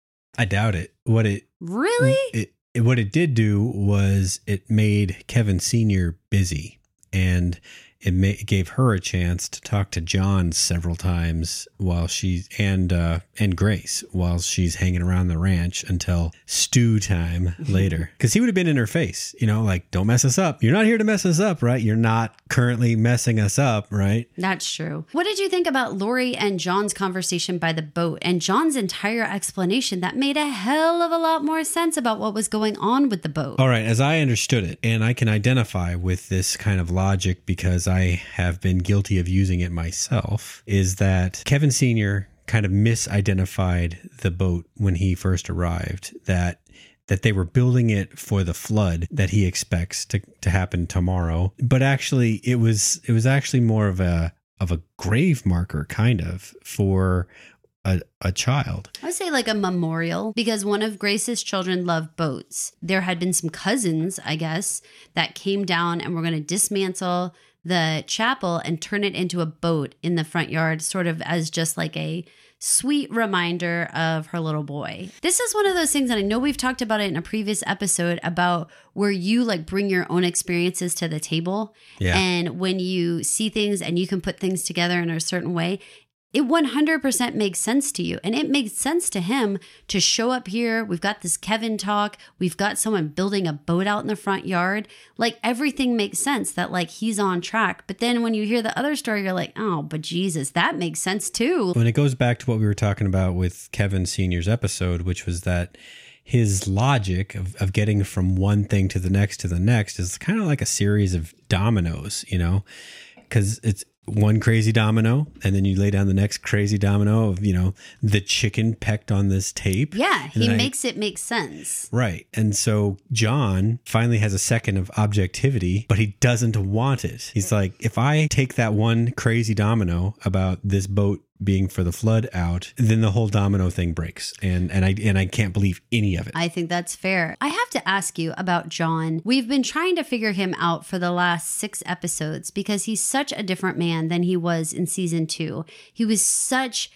I doubt it. What it really it, it what it did do was it made Kevin Senior busy, and it, ma- it gave her a chance to talk to John several times while she and uh, and Grace while she's hanging around the ranch until stew time later. Because he would have been in her face, you know, like, don't mess us up. You're not here to mess us up, right? You're not currently messing us up, right? That's true. What did you think about Lori and John's conversation by the boat and John's entire explanation? That made a hell of a lot more sense about what was going on with the boat. All right, as I understood it, and I can identify with this kind of logic because I have been guilty of using it myself, is that Kevin Senior kind of misidentified the boat when he first arrived, that that they were building it for the flood that he expects to, to happen tomorrow. But actually it was it was actually more of a of a grave marker kind of for a, a child. I would say like a memorial, because one of Grace's children loved boats. There had been some cousins, I guess, that came down and were going to dismantle the chapel and turn it into a boat in the front yard, sort of as just like a sweet reminder of her little boy. This is one of those things, and I know we've talked about it in a previous episode, about where you like bring your own experiences to the table. Yeah. And when you see things and you can put things together in a certain way, it one hundred percent makes sense to you. And it makes sense to him to show up here. We've got this Kevin talk. We've got someone building a boat out in the front yard. Like, everything makes sense that like he's on track. But then when you hear the other story, you're like, oh, but Jesus, that makes sense too. When it goes back to what we were talking about with Kevin Senior's episode, which was that his logic of, of getting from one thing to the next to the next is kind of like a series of dominoes, you know, because it's one crazy domino, and then you lay down the next crazy domino of, you know, the chicken pecked on this tape. Yeah, And he then I- makes it make sense. Right. And so John finally has a second of objectivity, but he doesn't want it. He's like, if I take that one crazy domino about this boat being for the flood out, then the whole domino thing breaks. And and I and I can't believe any of it. I think that's fair. I have to ask you about John. We've been trying to figure him out for the last six episodes because he's such a different man than he was in season two. He was such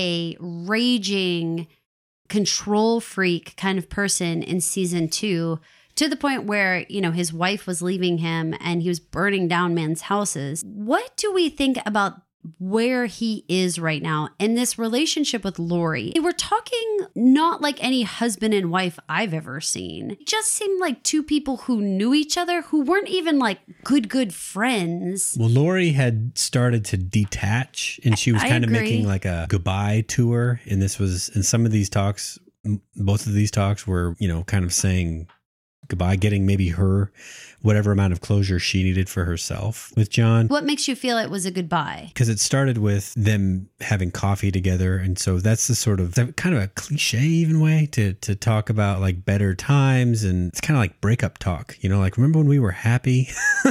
a raging control freak kind of person in season two, to the point where, you know, his wife was leaving him and he was burning down men's houses. What do we think about where he is right now in this relationship with Lori? We're talking not like any husband and wife I've ever seen. It just seemed like two people who knew each other, who weren't even like good, good friends. Well, Lori had started to detach, and she was I kind of agree. making like a goodbye tour. And this was, in some of these talks, m- both of these talks were, you know, kind of saying goodbye, getting maybe her whatever amount of closure she needed for herself with John. What makes you feel it was a goodbye? Because it started with them having coffee together. And so that's the sort of that kind of a cliche even way to, to talk about like better times. And it's kind of like breakup talk, you know, like, remember when we were happy,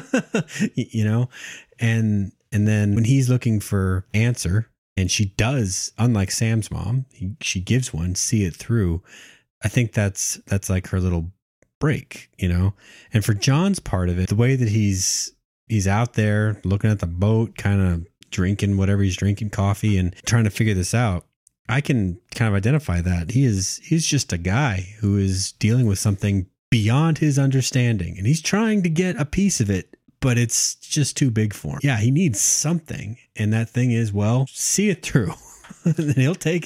you know, and, and then when he's looking for answer, and she does, unlike Sam's mom, he, she gives one, see it through. I think that's, that's like her little break, you know. And for John's part of it, the way that he's he's out there looking at the boat, kind of drinking whatever he's drinking, coffee, and trying to figure this out, I can kind of identify that he is he's just a guy who is dealing with something beyond his understanding, and he's trying to get a piece of it, but it's just too big for him. Yeah, he needs something, and that thing is, well, see it through and he'll take it. I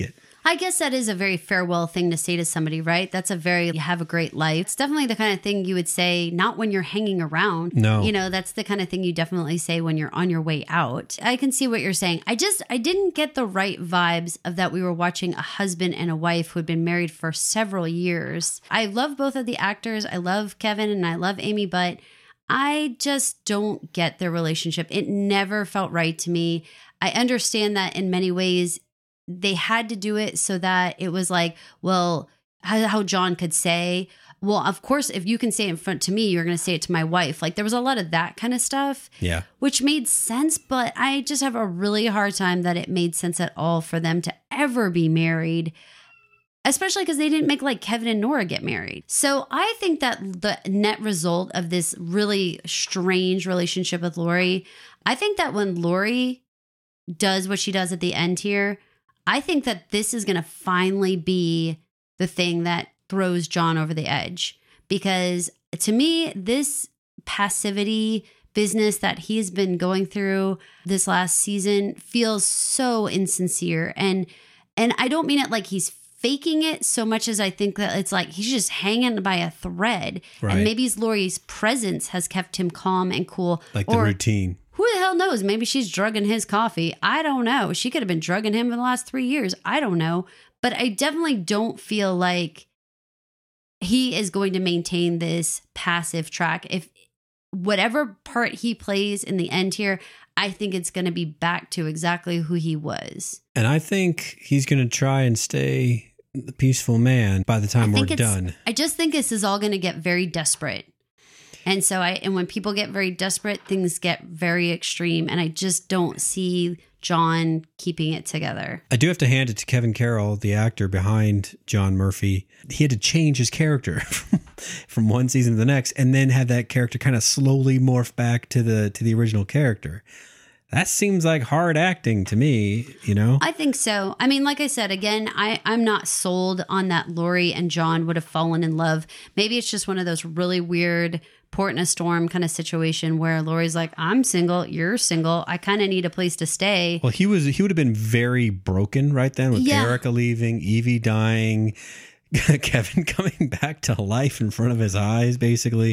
I guess that is a very farewell thing to say to somebody, right? That's a very have a great life. It's definitely the kind of thing you would say, not when you're hanging around. No. You know, that's the kind of thing you definitely say when you're on your way out. I can see what you're saying. I just, I didn't get the right vibes of that we were watching a husband and a wife who had been married for several years. I love both of the actors. I love Kevin and I love Amy, but I just don't get their relationship. It never felt right to me. I understand that in many ways they had to do it so that it was like, well, how, how John could say, well, of course, if you can say it in front to me, you're going to say it to my wife. Like there was a lot of that kind of stuff. Yeah. Which made sense, but I just have a really hard time that it made sense at all for them to ever be married. Especially because they didn't make like Kevin and Nora get married. So I think that the net result of this really strange relationship with Lori, I think that when Lori does what she does at the end here, I think that this is going to finally be the thing that throws John over the edge. Because to me, this passivity business that he's been going through this last season feels so insincere. And and I don't mean it like he's faking it so much as I think that it's like he's just hanging by a thread. Right. And maybe Lori's presence has kept him calm and cool. Like the or, routine. Who the hell knows? Maybe she's drugging his coffee. I don't know. She could have been drugging him for the last three years. I don't know. But I definitely don't feel like he is going to maintain this passive track. If whatever part he plays in the end here, I think it's going to be back to exactly who he was. And I think he's going to try and stay the peaceful man by the time we're done. I just think this is all going to get very desperate. And so I, and when people get very desperate, things get very extreme. And I just don't see John keeping it together. I do have to hand it to Kevin Carroll, the actor behind John Murphy. He had to change his character from one season to the next, and then have that character kind of slowly morph back to the to the original character. That seems like hard acting to me, you know? I think so. I mean, like I said, again, I, I'm not sold on that Lori and John would have fallen in love. Maybe it's just one of those really weird port in a storm kind of situation where Lori's like, I'm single, you're single. I kind of need a place to stay. Well, he was he would have been very broken right then with Yeah. Erica leaving, Evie dying, Kevin coming back to life in front of his eyes, basically.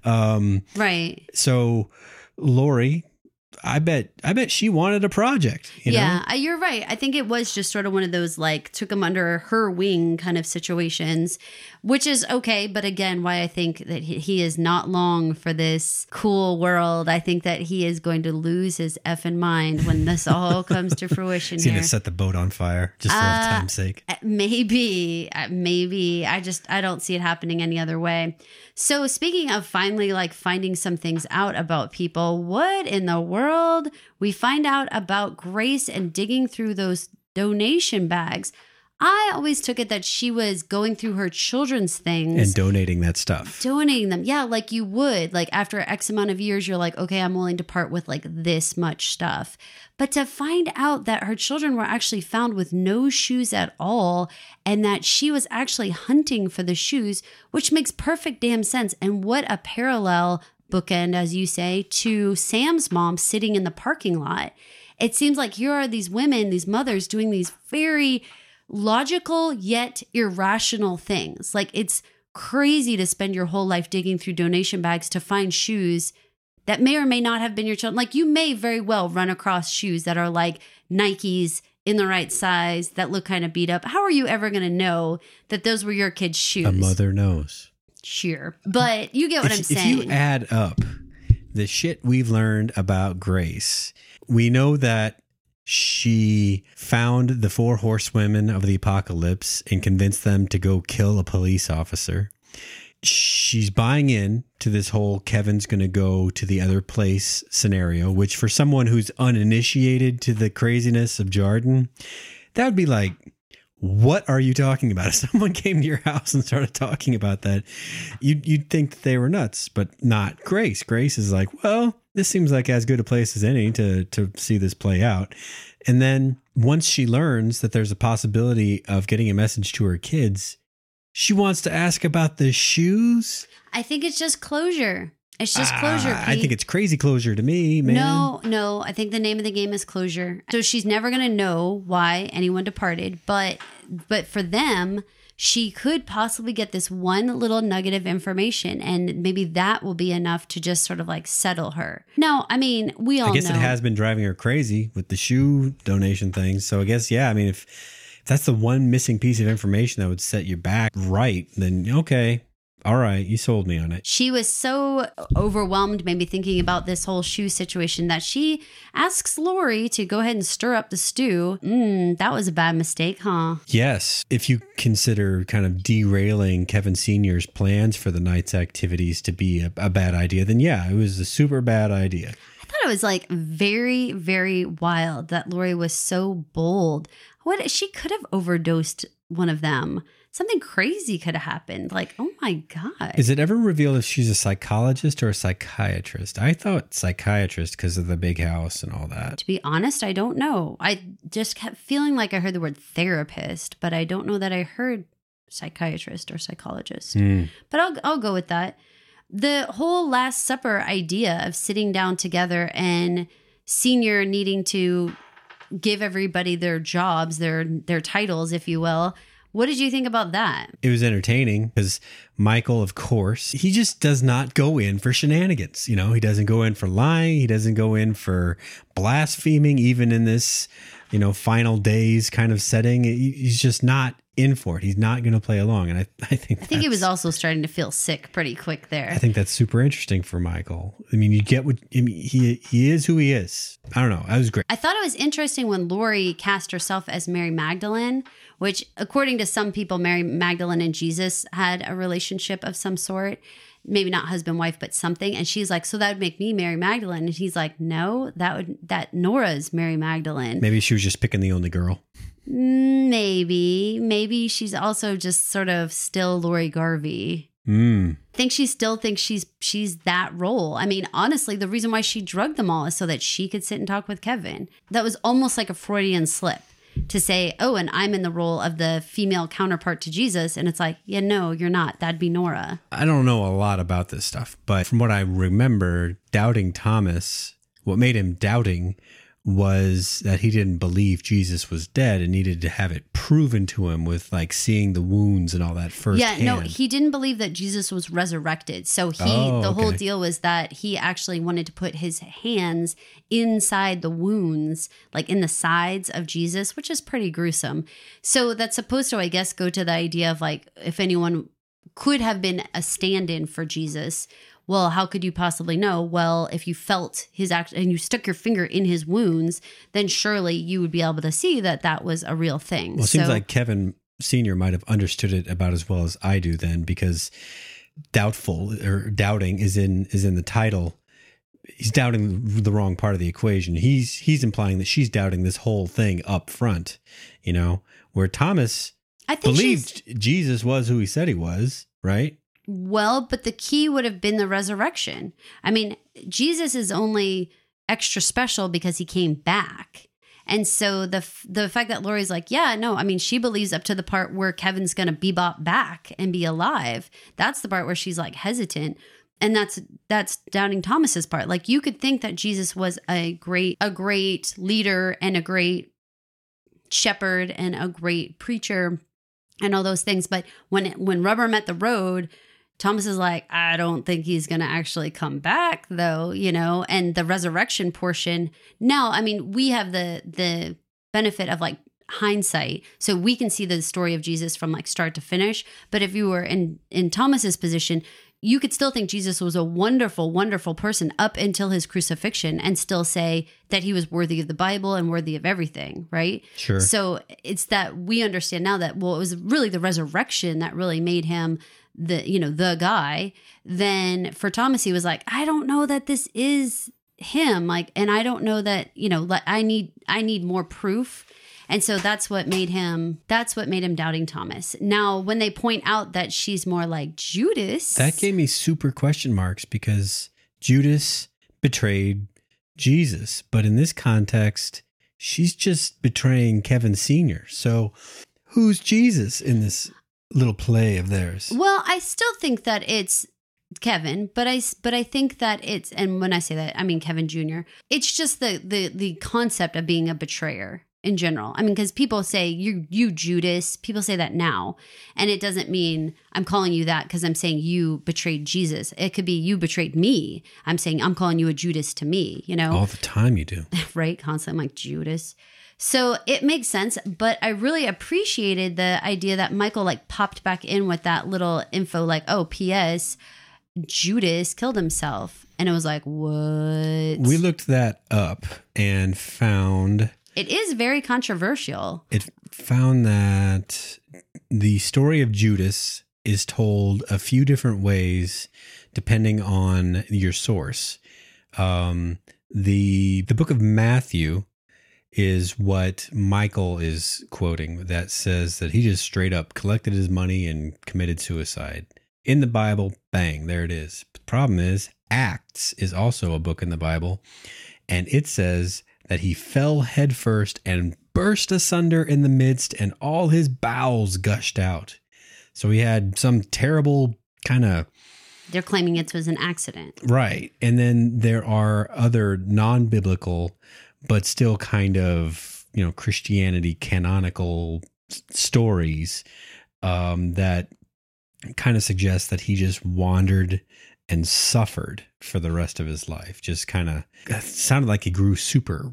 Um, Right. so Lori, I bet I bet she wanted a project. You yeah, know? uh, you're right. I think it was just sort of one of those like took him under her wing kind of situations, which is okay. But again, why I think that he, he is not long for this cool world. I think that he is going to lose his effing mind when this all comes to fruition. He's here. going to set the boat on fire just for Uh, time's sake. Uh, Maybe, uh, maybe. I just, I don't see it happening any other way. So speaking of finally like finding some things out about people, what in the world? We find out about Grace and digging through those donation bags. I always took it that she was going through her children's things. And donating that stuff. Donating them. Yeah, like you would. Like after X amount of years, you're like, okay, I'm willing to part with like this much stuff. But to find out that her children were actually found with no shoes at all and that she was actually hunting for the shoes, which makes perfect damn sense. And what a parallel bookend, as you say, to Sam's mom sitting in the parking lot. It seems like here are these women, these mothers doing these very logical yet irrational things. Like it's crazy to spend your whole life digging through donation bags to find shoes that may or may not have been your children. Like you may very well run across shoes that are like Nikes in the right size that look kind of beat up. How are you ever going to know that those were your kids' shoes? A mother knows. Sure. But you get what if, I'm saying. If you add up the shit we've learned about Grace, we know that she found the four horsewomen of the apocalypse and convinced them to go kill a police officer. She's buying in to this whole Kevin's going to go to the other place scenario, which for someone who's uninitiated to the craziness of Jarden, that would be like, what are you talking about? If someone came to your house and started talking about that, you'd, you'd think that they were nuts, but not Grace. Grace is like, well, this seems like as good a place as any to, to see this play out. And then once she learns that there's a possibility of getting a message to her kids, she wants to ask about the shoes. I think it's just closure. It's just closure, Ah, I Pete. think it's crazy closure to me, man. No, no. I think the name of the game is closure. So she's never going to know why anyone departed, but but for them, she could possibly get this one little nugget of information, and maybe that will be enough to just sort of like settle her. No, I mean, we all I guess know. it has been driving her crazy with the shoe donation thing. So I guess, yeah, I mean, if, if that's the one missing piece of information that would set you back right, then okay. All right, you sold me on it. She was so overwhelmed, maybe thinking about this whole shoe situation, that she asks Lori to go ahead and stir up the stew. Mm, that was a bad mistake, huh? Yes, if you consider kind of derailing Kevin Senior's plans for the night's activities to be a, a bad idea, then yeah, it was a super bad idea. I thought it was like very, very wild that Lori was so bold. What she could have overdosed one of them. Something crazy could have happened. Like, oh my God. Is it ever revealed if she's a psychologist or a psychiatrist? I thought psychiatrist because of the big house and all that. To be honest, I don't know. I just kept feeling like I heard the word therapist, but I don't know that I heard psychiatrist or psychologist. Mm. But I'll I'll go with that. The whole Last Supper idea of sitting down together and Senior needing to give everybody their jobs, their their titles, if you will. What did you think about that? It was entertaining because Michael, of course, he just does not go in for shenanigans. You know, he doesn't go in for lying. He doesn't go in for blaspheming, even in this, you know, final days kind of setting. He's just not in for it. He's not going to play along. And I, I think I think he was also starting to feel sick pretty quick there. I think that's super interesting for Michael. I mean, you get what I mean, he he is who he is. I don't know. That was great. I thought it was interesting when Lori cast herself as Mary Magdalene, which according to some people, Mary Magdalene and Jesus had a relationship of some sort. Maybe not husband, wife, but something. And she's like, so that would make me Mary Magdalene. And he's like, no, that would, that Nora's Mary Magdalene. Maybe she was just picking the only girl. Maybe. Maybe she's also just sort of still Lori Garvey. Mm. I think she still thinks she's she's that role. I mean, honestly, the reason why she drugged them all is so that she could sit and talk with Kevin. That was almost like a Freudian slip to say, oh, and I'm in the role of the female counterpart to Jesus. And it's like, yeah, no, you're not. That'd be Nora. I don't know a lot about this stuff, but from what I remember, doubting Thomas, what made him doubting was that he didn't believe Jesus was dead and needed to have it proven to him with like seeing the wounds and all that firsthand. Yeah, no, he didn't believe that Jesus was resurrected. So he, Oh, the whole okay. deal was that he actually wanted to put his hands inside the wounds, like in the sides of Jesus, which is pretty gruesome. So that's supposed to, I guess, go to the idea of like, if anyone could have been a stand-in for Jesus, well, how could you possibly know? Well, if you felt his act and you stuck your finger in his wounds, then surely you would be able to see that that was a real thing. Well, it seems So- like Kevin Senior might have understood it about as well as I do then, because doubtful or doubting is in is in the title. He's doubting the wrong part of the equation. He's he's implying that she's doubting this whole thing up front, you know, where Thomas I think she's- believed Jesus was who he said he was, right? Well, but the key would have been the resurrection. I mean, Jesus is only extra special because he came back. And so the the fact that Lori's like, yeah, no, I mean, she believes up to the part where Kevin's going to bebop back and be alive. That's the part where she's like hesitant. And that's that's doubting Thomas's part. Like you could think that Jesus was a great a great leader and a great shepherd and a great preacher and all those things, but when it, when rubber met the road, Thomas is like, I don't think he's going to actually come back though, you know, and the resurrection portion. Now, I mean, we have the the benefit of like hindsight, so we can see the story of Jesus from like start to finish. But if you were in in Thomas's position, you could still think Jesus was a wonderful, wonderful person up until his crucifixion and still say that he was worthy of the Bible and worthy of everything, right? Sure. So it's that we understand now that, well, it was really the resurrection that really made him the, you know, the guy. Then for Thomas, he was like, I don't know that this is him. Like, and I don't know that, you know, like I need, I need more proof. And so that's what made him, that's what made him doubting Thomas. Now, when they point out that she's more like Judas. That gave me super question marks because Judas betrayed Jesus. But in this context, she's just betraying Kevin Senior So who's Jesus in this little play of theirs? Well, I still think that it's Kevin, but I but I think that it's, and when I say that, I mean Kevin Junior It's just the the the concept of being a betrayer in general. I mean, because people say you you Judas, people say that now, and it doesn't mean I'm calling you that because I'm saying you betrayed Jesus. It could be you betrayed me. I'm saying I'm calling you a Judas to me. You know, all the time you do, right? Constantly, I'm like Judas. So it makes sense, but I really appreciated the idea that Michael like popped back in with that little info, like, oh, P S Judas killed himself, and it was like, what? We looked that up and found. It is very controversial. It found that the story of Judas is told a few different ways depending on your source. Um, the the book of Matthew is what Michael is quoting that says that he just straight up collected his money and committed suicide. In the Bible, bang, there it is. The problem is Acts is also a book in the Bible, and it says that he fell headfirst and burst asunder in the midst, and all his bowels gushed out. So he had some terrible kind of... They're claiming it was an accident. Right. And then there are other non-biblical, but still kind of, you know, Christianity canonical s- stories um, that kind of suggest that he just wandered and suffered for the rest of his life. Just kind of it sounded like he grew super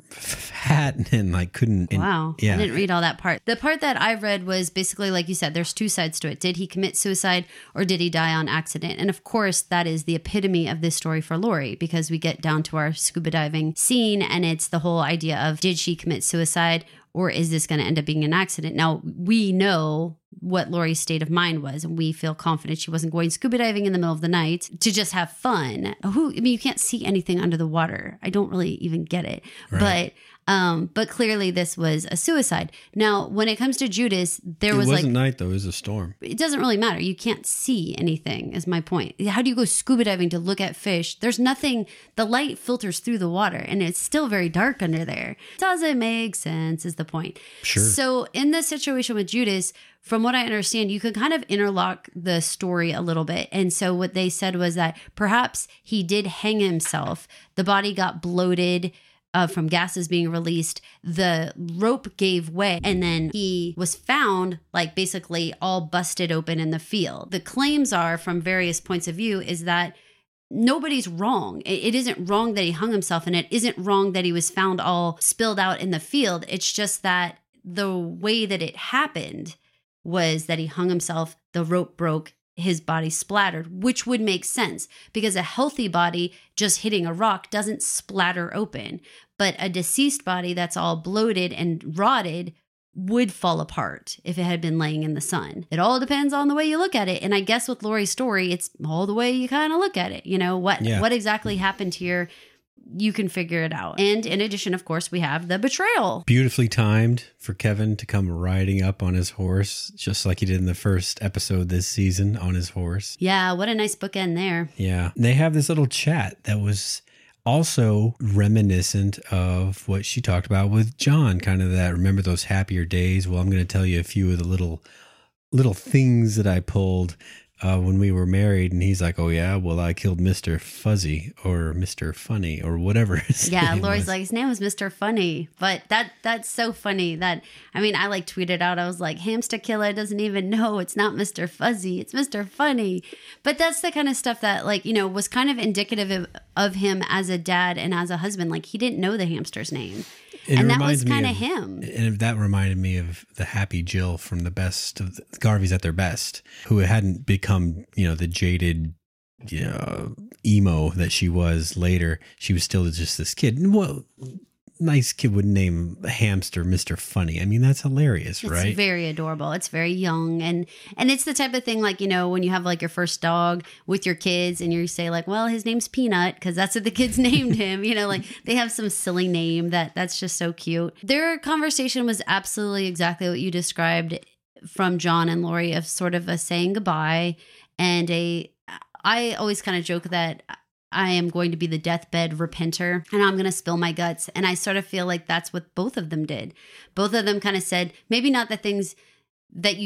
fat and like couldn't. And, wow. Yeah. I didn't read all that part. The part that I read was basically, like you said, there's two sides to it. Did he commit suicide or did he die on accident? And of course, that is the epitome of this story for Lori, because we get down to our scuba diving scene and it's the whole idea of, did she commit suicide or is this going to end up being an accident? Now, we know what Lori's state of mind was, and we feel confident she wasn't going scuba diving in the middle of the night to just have fun. Who, I mean, you can't see anything under the water. I don't really even get it. Right. But um, but clearly this was a suicide. Now, when it comes to Judas, there it was wasn't like... night, though. It was a storm. It doesn't really matter. You can't see anything, is my point. How do you go scuba diving to look at fish? There's nothing. The light filters through the water, and it's still very dark under there. Doesn't make sense, is the point. Sure. So in this situation with Judas, from what I understand, you could kind of interlock the story a little bit. And so what they said was that perhaps he did hang himself. The body got bloated uh, from gases being released. The rope gave way. And then he was found like basically all busted open in the field. The claims are, from various points of view, is that nobody's wrong. It, it isn't wrong that he hung himself, and it isn't wrong that he was found all spilled out in the field. It's just that the way that it happened was that he hung himself, the rope broke, his body splattered, which would make sense because a healthy body just hitting a rock doesn't splatter open. But a deceased body that's all bloated and rotted would fall apart if it had been laying in the sun. It all depends on the way you look at it. And I guess with Lori's story, it's all the way you kind of look at it. You know, what, Yeah. what exactly happened here? You can figure it out. And in addition, of course, we have the betrayal. Beautifully timed for Kevin to come riding up on his horse, just like he did in the first episode this season on his horse. Yeah, what a nice bookend there. Yeah. They have this little chat that was also reminiscent of what she talked about with John, kind of that, remember those happier days? Well, I'm going to tell you a few of the little little things that I pulled Uh, when we were married, and he's like, oh yeah, well, I killed Mister Fuzzy or Mister Funny or whatever his Yeah, name Lori's was. like, his name was Mister Funny. But that that's so funny that, I mean, I like tweeted out, I was like, Hamster Killer doesn't even know it's not Mister Fuzzy, it's Mister Funny. But that's the kind of stuff that, like, you know, was kind of indicative of, of him as a dad and as a husband. Like, he didn't know the hamster's name. It and that was reminds me kind of of- him. And that reminded me of the Happy Jill from the best of the Garveys at their best, who hadn't become, you know, the jaded, you know, emo that she was later. She was still just this kid. And well, nice kid would name a hamster Mister Funny. I mean, that's hilarious, It's right? very adorable. It's very young. And and it's the type of thing, like, you know, when you have like your first dog with your kids and you say like, well, his name's Peanut because that's what the kids named him. You know, like they have some silly name that that's just so cute. Their conversation was absolutely exactly what you described from John and Lori, of sort of a saying goodbye and a, I always kind of joke that I am going to be the deathbed repenter and I'm going to spill my guts. And I sort of feel like that's what both of them did. Both of them kind of said, maybe not the things that you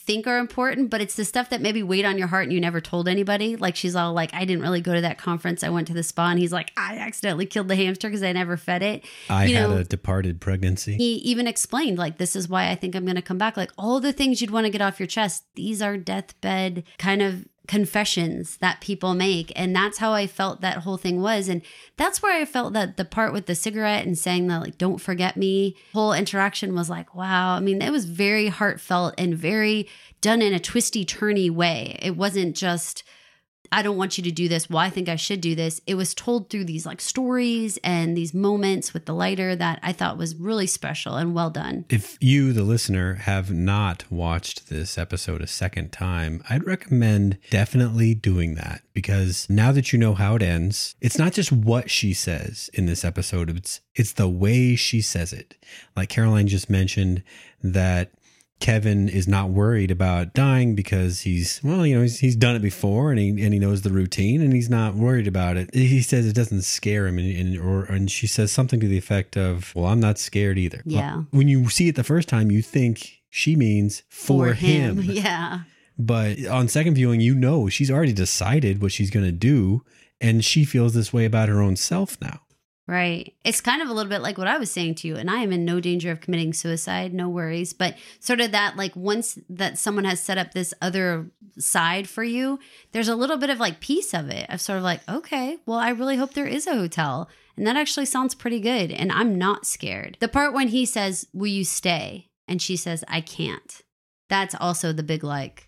think are important, but it's the stuff that maybe weighed on your heart and you never told anybody. Like she's all like, I didn't really go to that conference. I went to the spa, and he's like, I accidentally killed the hamster because I never fed it. I you had know, a departed pregnancy. He even explained, like, this is why I think I'm going to come back. Like all the things you'd want to get off your chest, these are deathbed kind of confessions that people make. And that's how I felt that whole thing was. And that's where I felt that the part with the cigarette and saying that, like, don't forget me, whole interaction was like, wow. I mean, it was very heartfelt and very done in a twisty, turny way. It wasn't just, I don't want you to do this. Well, I think I should do this. It was told through these like stories and these moments with the lighter that I thought was really special and well done. If you, the listener, have not watched this episode a second time, I'd recommend definitely doing that, because now that you know how it ends, it's not just what she says in this episode, it's it's the way she says it. Like Caroline just mentioned that Kevin is not worried about dying because he's, well, you know, he's, he's done it before, and he and he knows the routine, and he's not worried about it. He says it doesn't scare him, and, and or and she says something to the effect of, well, I'm not scared either. Yeah. Well, when you see it the first time, you think she means for, For him. him. Yeah. But on second viewing, you know, she's already decided what she's going to do, and she feels this way about her own self now. Right. It's kind of a little bit like what I was saying to you, and I am in no danger of committing suicide, no worries. But sort of that, like, once that someone has set up this other side for you, there's a little bit of like piece of it of sort of like, okay, well, I really hope there is a hotel. And that actually sounds pretty good. And I'm not scared. The part when he says, will you stay? And she says, I can't. That's also the big like,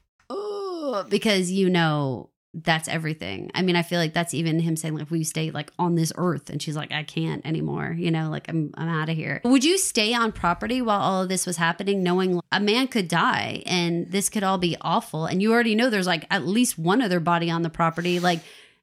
oh, because, you know, that's everything. I mean, I feel like that's even him saying, like, will you stay like on this earth? And she's like, I can't anymore. You know, like I'm, I'm out of here. Would you stay on property while all of this was happening, knowing a man could die and this could all be awful? And you already know there's like at least one other body on the property, like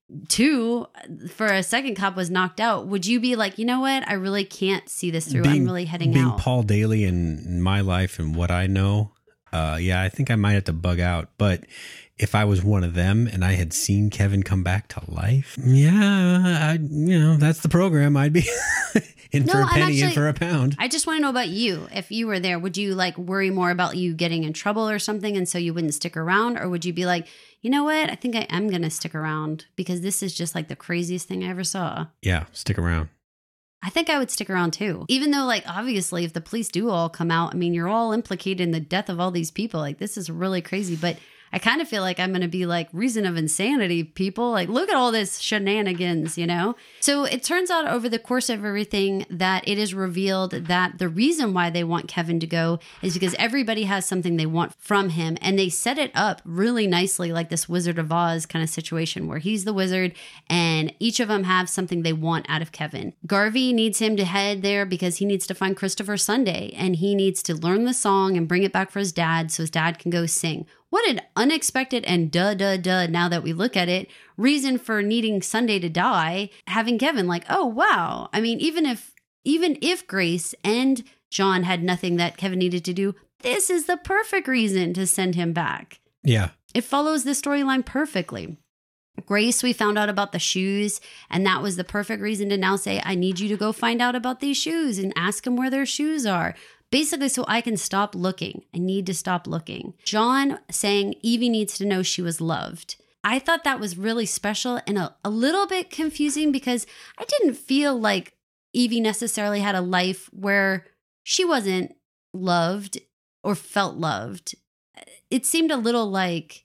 two for a second cop was knocked out. Would you be like, you know what? I really can't see this through. Being, I'm really heading being out. Being Paul Daly in, in my life and what I know, uh, yeah, I think I might have to bug out. But if I was one of them and I had seen Kevin come back to life, yeah, I, you know, that's the program. I'd be in No, for a I'm penny, actually- in for a pound. I just want to know about you. If you were there, would you like worry more about you getting in trouble or something and so you wouldn't stick around? Or would you be like, you know what? I think I am going to stick around because this is just like the craziest thing I ever saw. Yeah, stick around. I think I would stick around too. Even though, like, obviously, if the police do all come out, I mean, you're all implicated in the death of all these people. Like, this is really crazy. But I kind of feel like I'm going to be like, reason of insanity, people. Like, look at all this shenanigans, you know? So it turns out over the course of everything that it is revealed that the reason why they want Kevin to go is because everybody has something they want from him. And they set it up really nicely, like this Wizard of Oz kind of situation where he's the wizard and each of them have something they want out of Kevin. Garvey needs him to head there because he needs to find Christopher Sunday and he needs to learn the song and bring it back for his dad so his dad can go sing. What an unexpected and duh, duh, duh, now that we look at it, reason for needing Sunday to die, having Kevin like, oh, wow. I mean, even if even if Grace and John had nothing that Kevin needed to do, this is the perfect reason to send him back. Yeah. It follows the storyline perfectly. Grace, we found out about the shoes, and that was the perfect reason to now say, I need you to go find out about these shoes and ask them where their shoes are. Basically, so I can stop looking. I need to stop looking. John saying Evie needs to know she was loved. I thought that was really special and a, a little bit confusing because I didn't feel like Evie necessarily had a life where she wasn't loved or felt loved. It seemed a little like,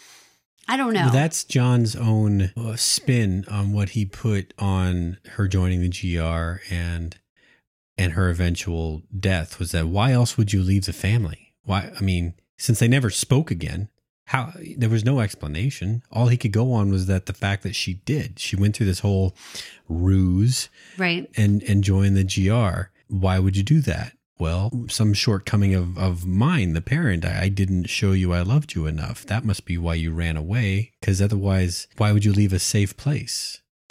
I don't know. Well, that's John's own uh, spin on what he put on her joining the G R and and her eventual death, was that why else would you leave the family? Why? I mean, since they never spoke again, how there was no explanation. All he could go on was that the fact that she did. She went through this whole ruse, right, and and joined the G R. Why would you do that? Well, some shortcoming of, of mine, the parent. I, I didn't show you I loved you enough. That must be why you ran away, because otherwise, why would you leave a safe place?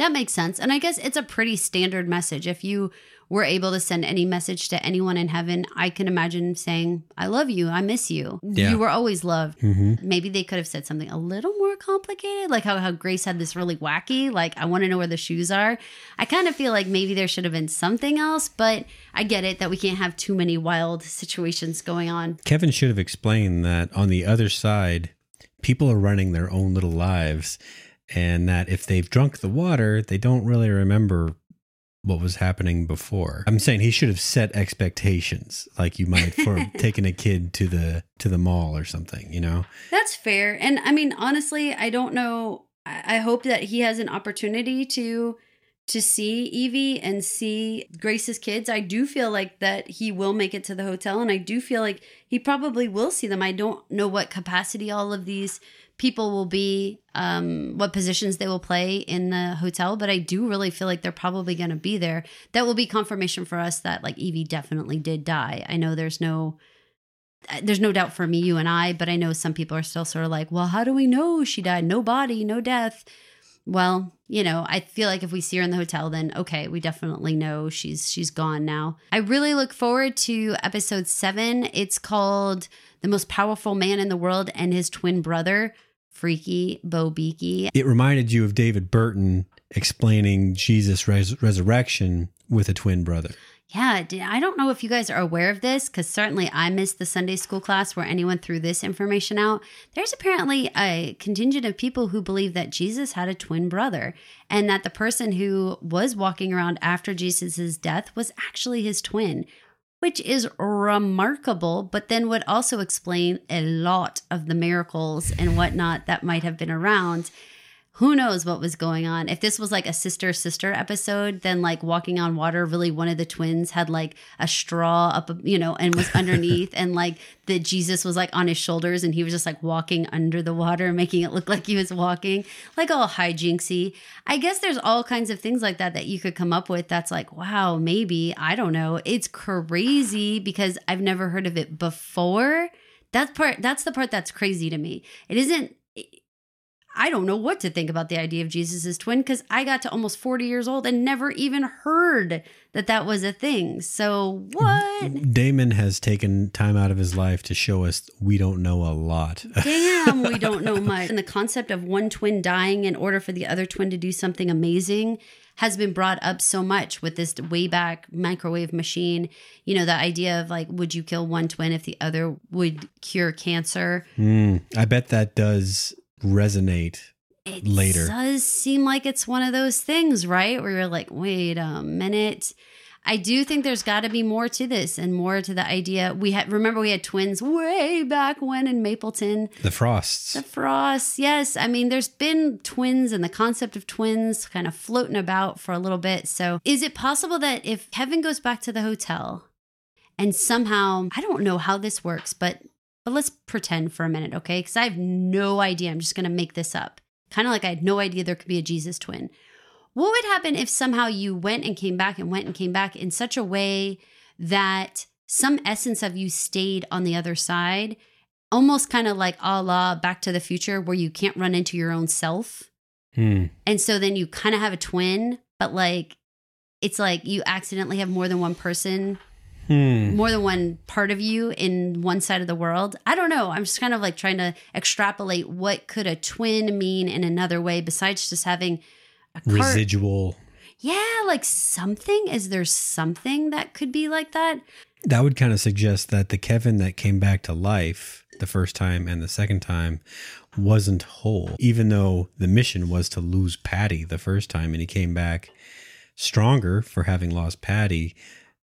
That makes sense. And I guess it's a pretty standard message. If you were able to send any message to anyone in heaven, I can imagine saying, I love you. I miss you. Yeah. You were always loved. Mm-hmm. Maybe they could have said something a little more complicated, like how, how Grace had this really wacky, like, I want to know where the shoes are. I kind of feel like maybe there should have been something else, but I get it that we can't have too many wild situations going on. Kevin should have explained that on the other side, people are running their own little lives, and that if they've drunk the water, they don't really remember what was happening before. I'm saying he should have set expectations, like you might for taking a kid to the to the mall or something, you know? That's fair. And I mean, honestly, I don't know. I I hope that he has an opportunity to to see Evie and see Grace's kids. I do feel like that he will make it to the hotel, and I do feel like he probably will see them. I don't know what capacity all of these people will be, um, what positions they will play in the hotel, but I do really feel like they're probably going to be there. That will be confirmation for us that like Evie definitely did die. I know there's no, there's no doubt for me, you and I, but I know some people are still sort of like, well, how do we know she died? No body, no death. Well, you know, I feel like if we see her in the hotel, then okay, we definitely know she's she's gone now. I really look forward to episode seven. It's called The Most Powerful Man in the World and His Twin Brother, Freaky Bo Beaky. It reminded you of David Burton explaining Jesus' res- resurrection with a twin brother. Yeah, I don't know if you guys are aware of this, because certainly I missed the Sunday school class where anyone threw this information out. There's apparently a contingent of people who believe that Jesus had a twin brother, and that the person who was walking around after Jesus' death was actually his twin, which is remarkable, but then would also explain a lot of the miracles and whatnot that might have been around. Who knows what was going on? If this was like a sister-sister episode, then like walking on water, really one of the twins had like a straw up, you know, and was underneath, and like the Jesus was like on his shoulders and he was just like walking under the water, making it look like he was walking, like all hijinksy. I guess there's all kinds of things like that that you could come up with that's like, wow, maybe, I don't know. It's crazy because I've never heard of it before. That part, that's the part that's crazy to me. It isn't, I don't know what to think about the idea of Jesus' twin, because I got to almost forty years old and never even heard that that was a thing. So what? Damon has taken time out of his life to show us we don't know a lot. Damn, we don't know much. And the concept of one twin dying in order for the other twin to do something amazing has been brought up so much with this way back microwave machine. You know, the idea of like, would you kill one twin if the other would cure cancer? Mm, I bet that does resonate it later. It does seem like it's one of those things, right? Where you're like, wait a minute. I do think there's got to be more to this and more to the idea. We had, remember we had twins way back when in Mapleton. The Frosts. The Frosts, yes. I mean, there's been twins and the concept of twins kind of floating about for a little bit. So is it possible that if Kevin goes back to the hotel and somehow, I don't know how this works, but But let's pretend for a minute, okay? Because I have no idea. I'm just going to make this up. Kind of like I had no idea there could be a Jesus twin. What would happen if somehow you went and came back and went and came back in such a way that some essence of you stayed on the other side, almost kind of like a la Back to the Future, where you can't run into your own self? Hmm. And so then you kind of have a twin, but like it's like you accidentally have more than one person. Hmm. More than one part of you in one side of the world. I don't know. I'm just kind of like trying to extrapolate what could a twin mean in another way besides just having a car- residual. Yeah, like something. Is there something that could be like that? That would kind of suggest that the Kevin that came back to life the first time and the second time wasn't whole, even though the mission was to lose Patty the first time and he came back stronger for having lost Patty.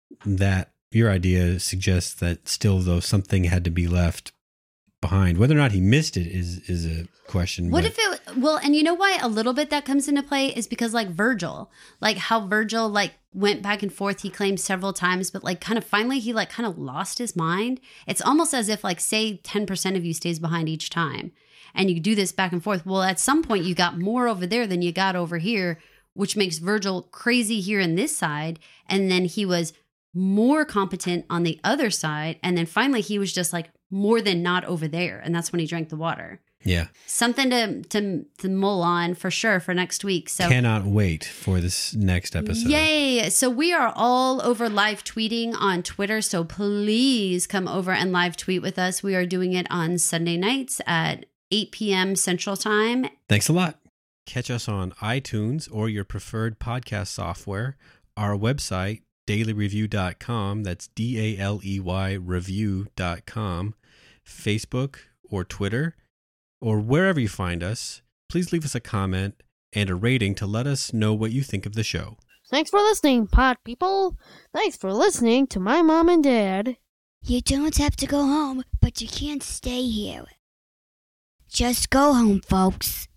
That your idea suggests that still, though, something had to be left behind. Whether or not he missed it is is a question. What but... if it, well, and you know why a little bit that comes into play is because like Virgil, like how Virgil like went back and forth, he claimed several times, but like kind of finally he like kind of lost his mind. It's almost as if like say ten percent of you stays behind each time and you do this back and forth. Well, at some point you got more over there than you got over here, which makes Virgil crazy here in this side. And then he was more competent on the other side, and then finally he was just like more than not over there, and that's when he drank the water. Yeah. Something to, to to mull on for sure for next week. So cannot wait for this next episode. Yay. So we are all over live tweeting on Twitter. So please come over and live tweet with us. We are doing it on Sunday nights at eight p.m. Central Time. Thanks a lot. Catch us on iTunes or your preferred podcast software. Our website, daily review dot com. That's D A L E Y review dot com. Facebook or Twitter, or wherever you find us. Please leave us a comment and a rating to let us know what you think of the show. Thanks for listening, pod people. Thanks for listening to my mom and dad. You don't have to go home, but you can't stay here. Just go home, folks.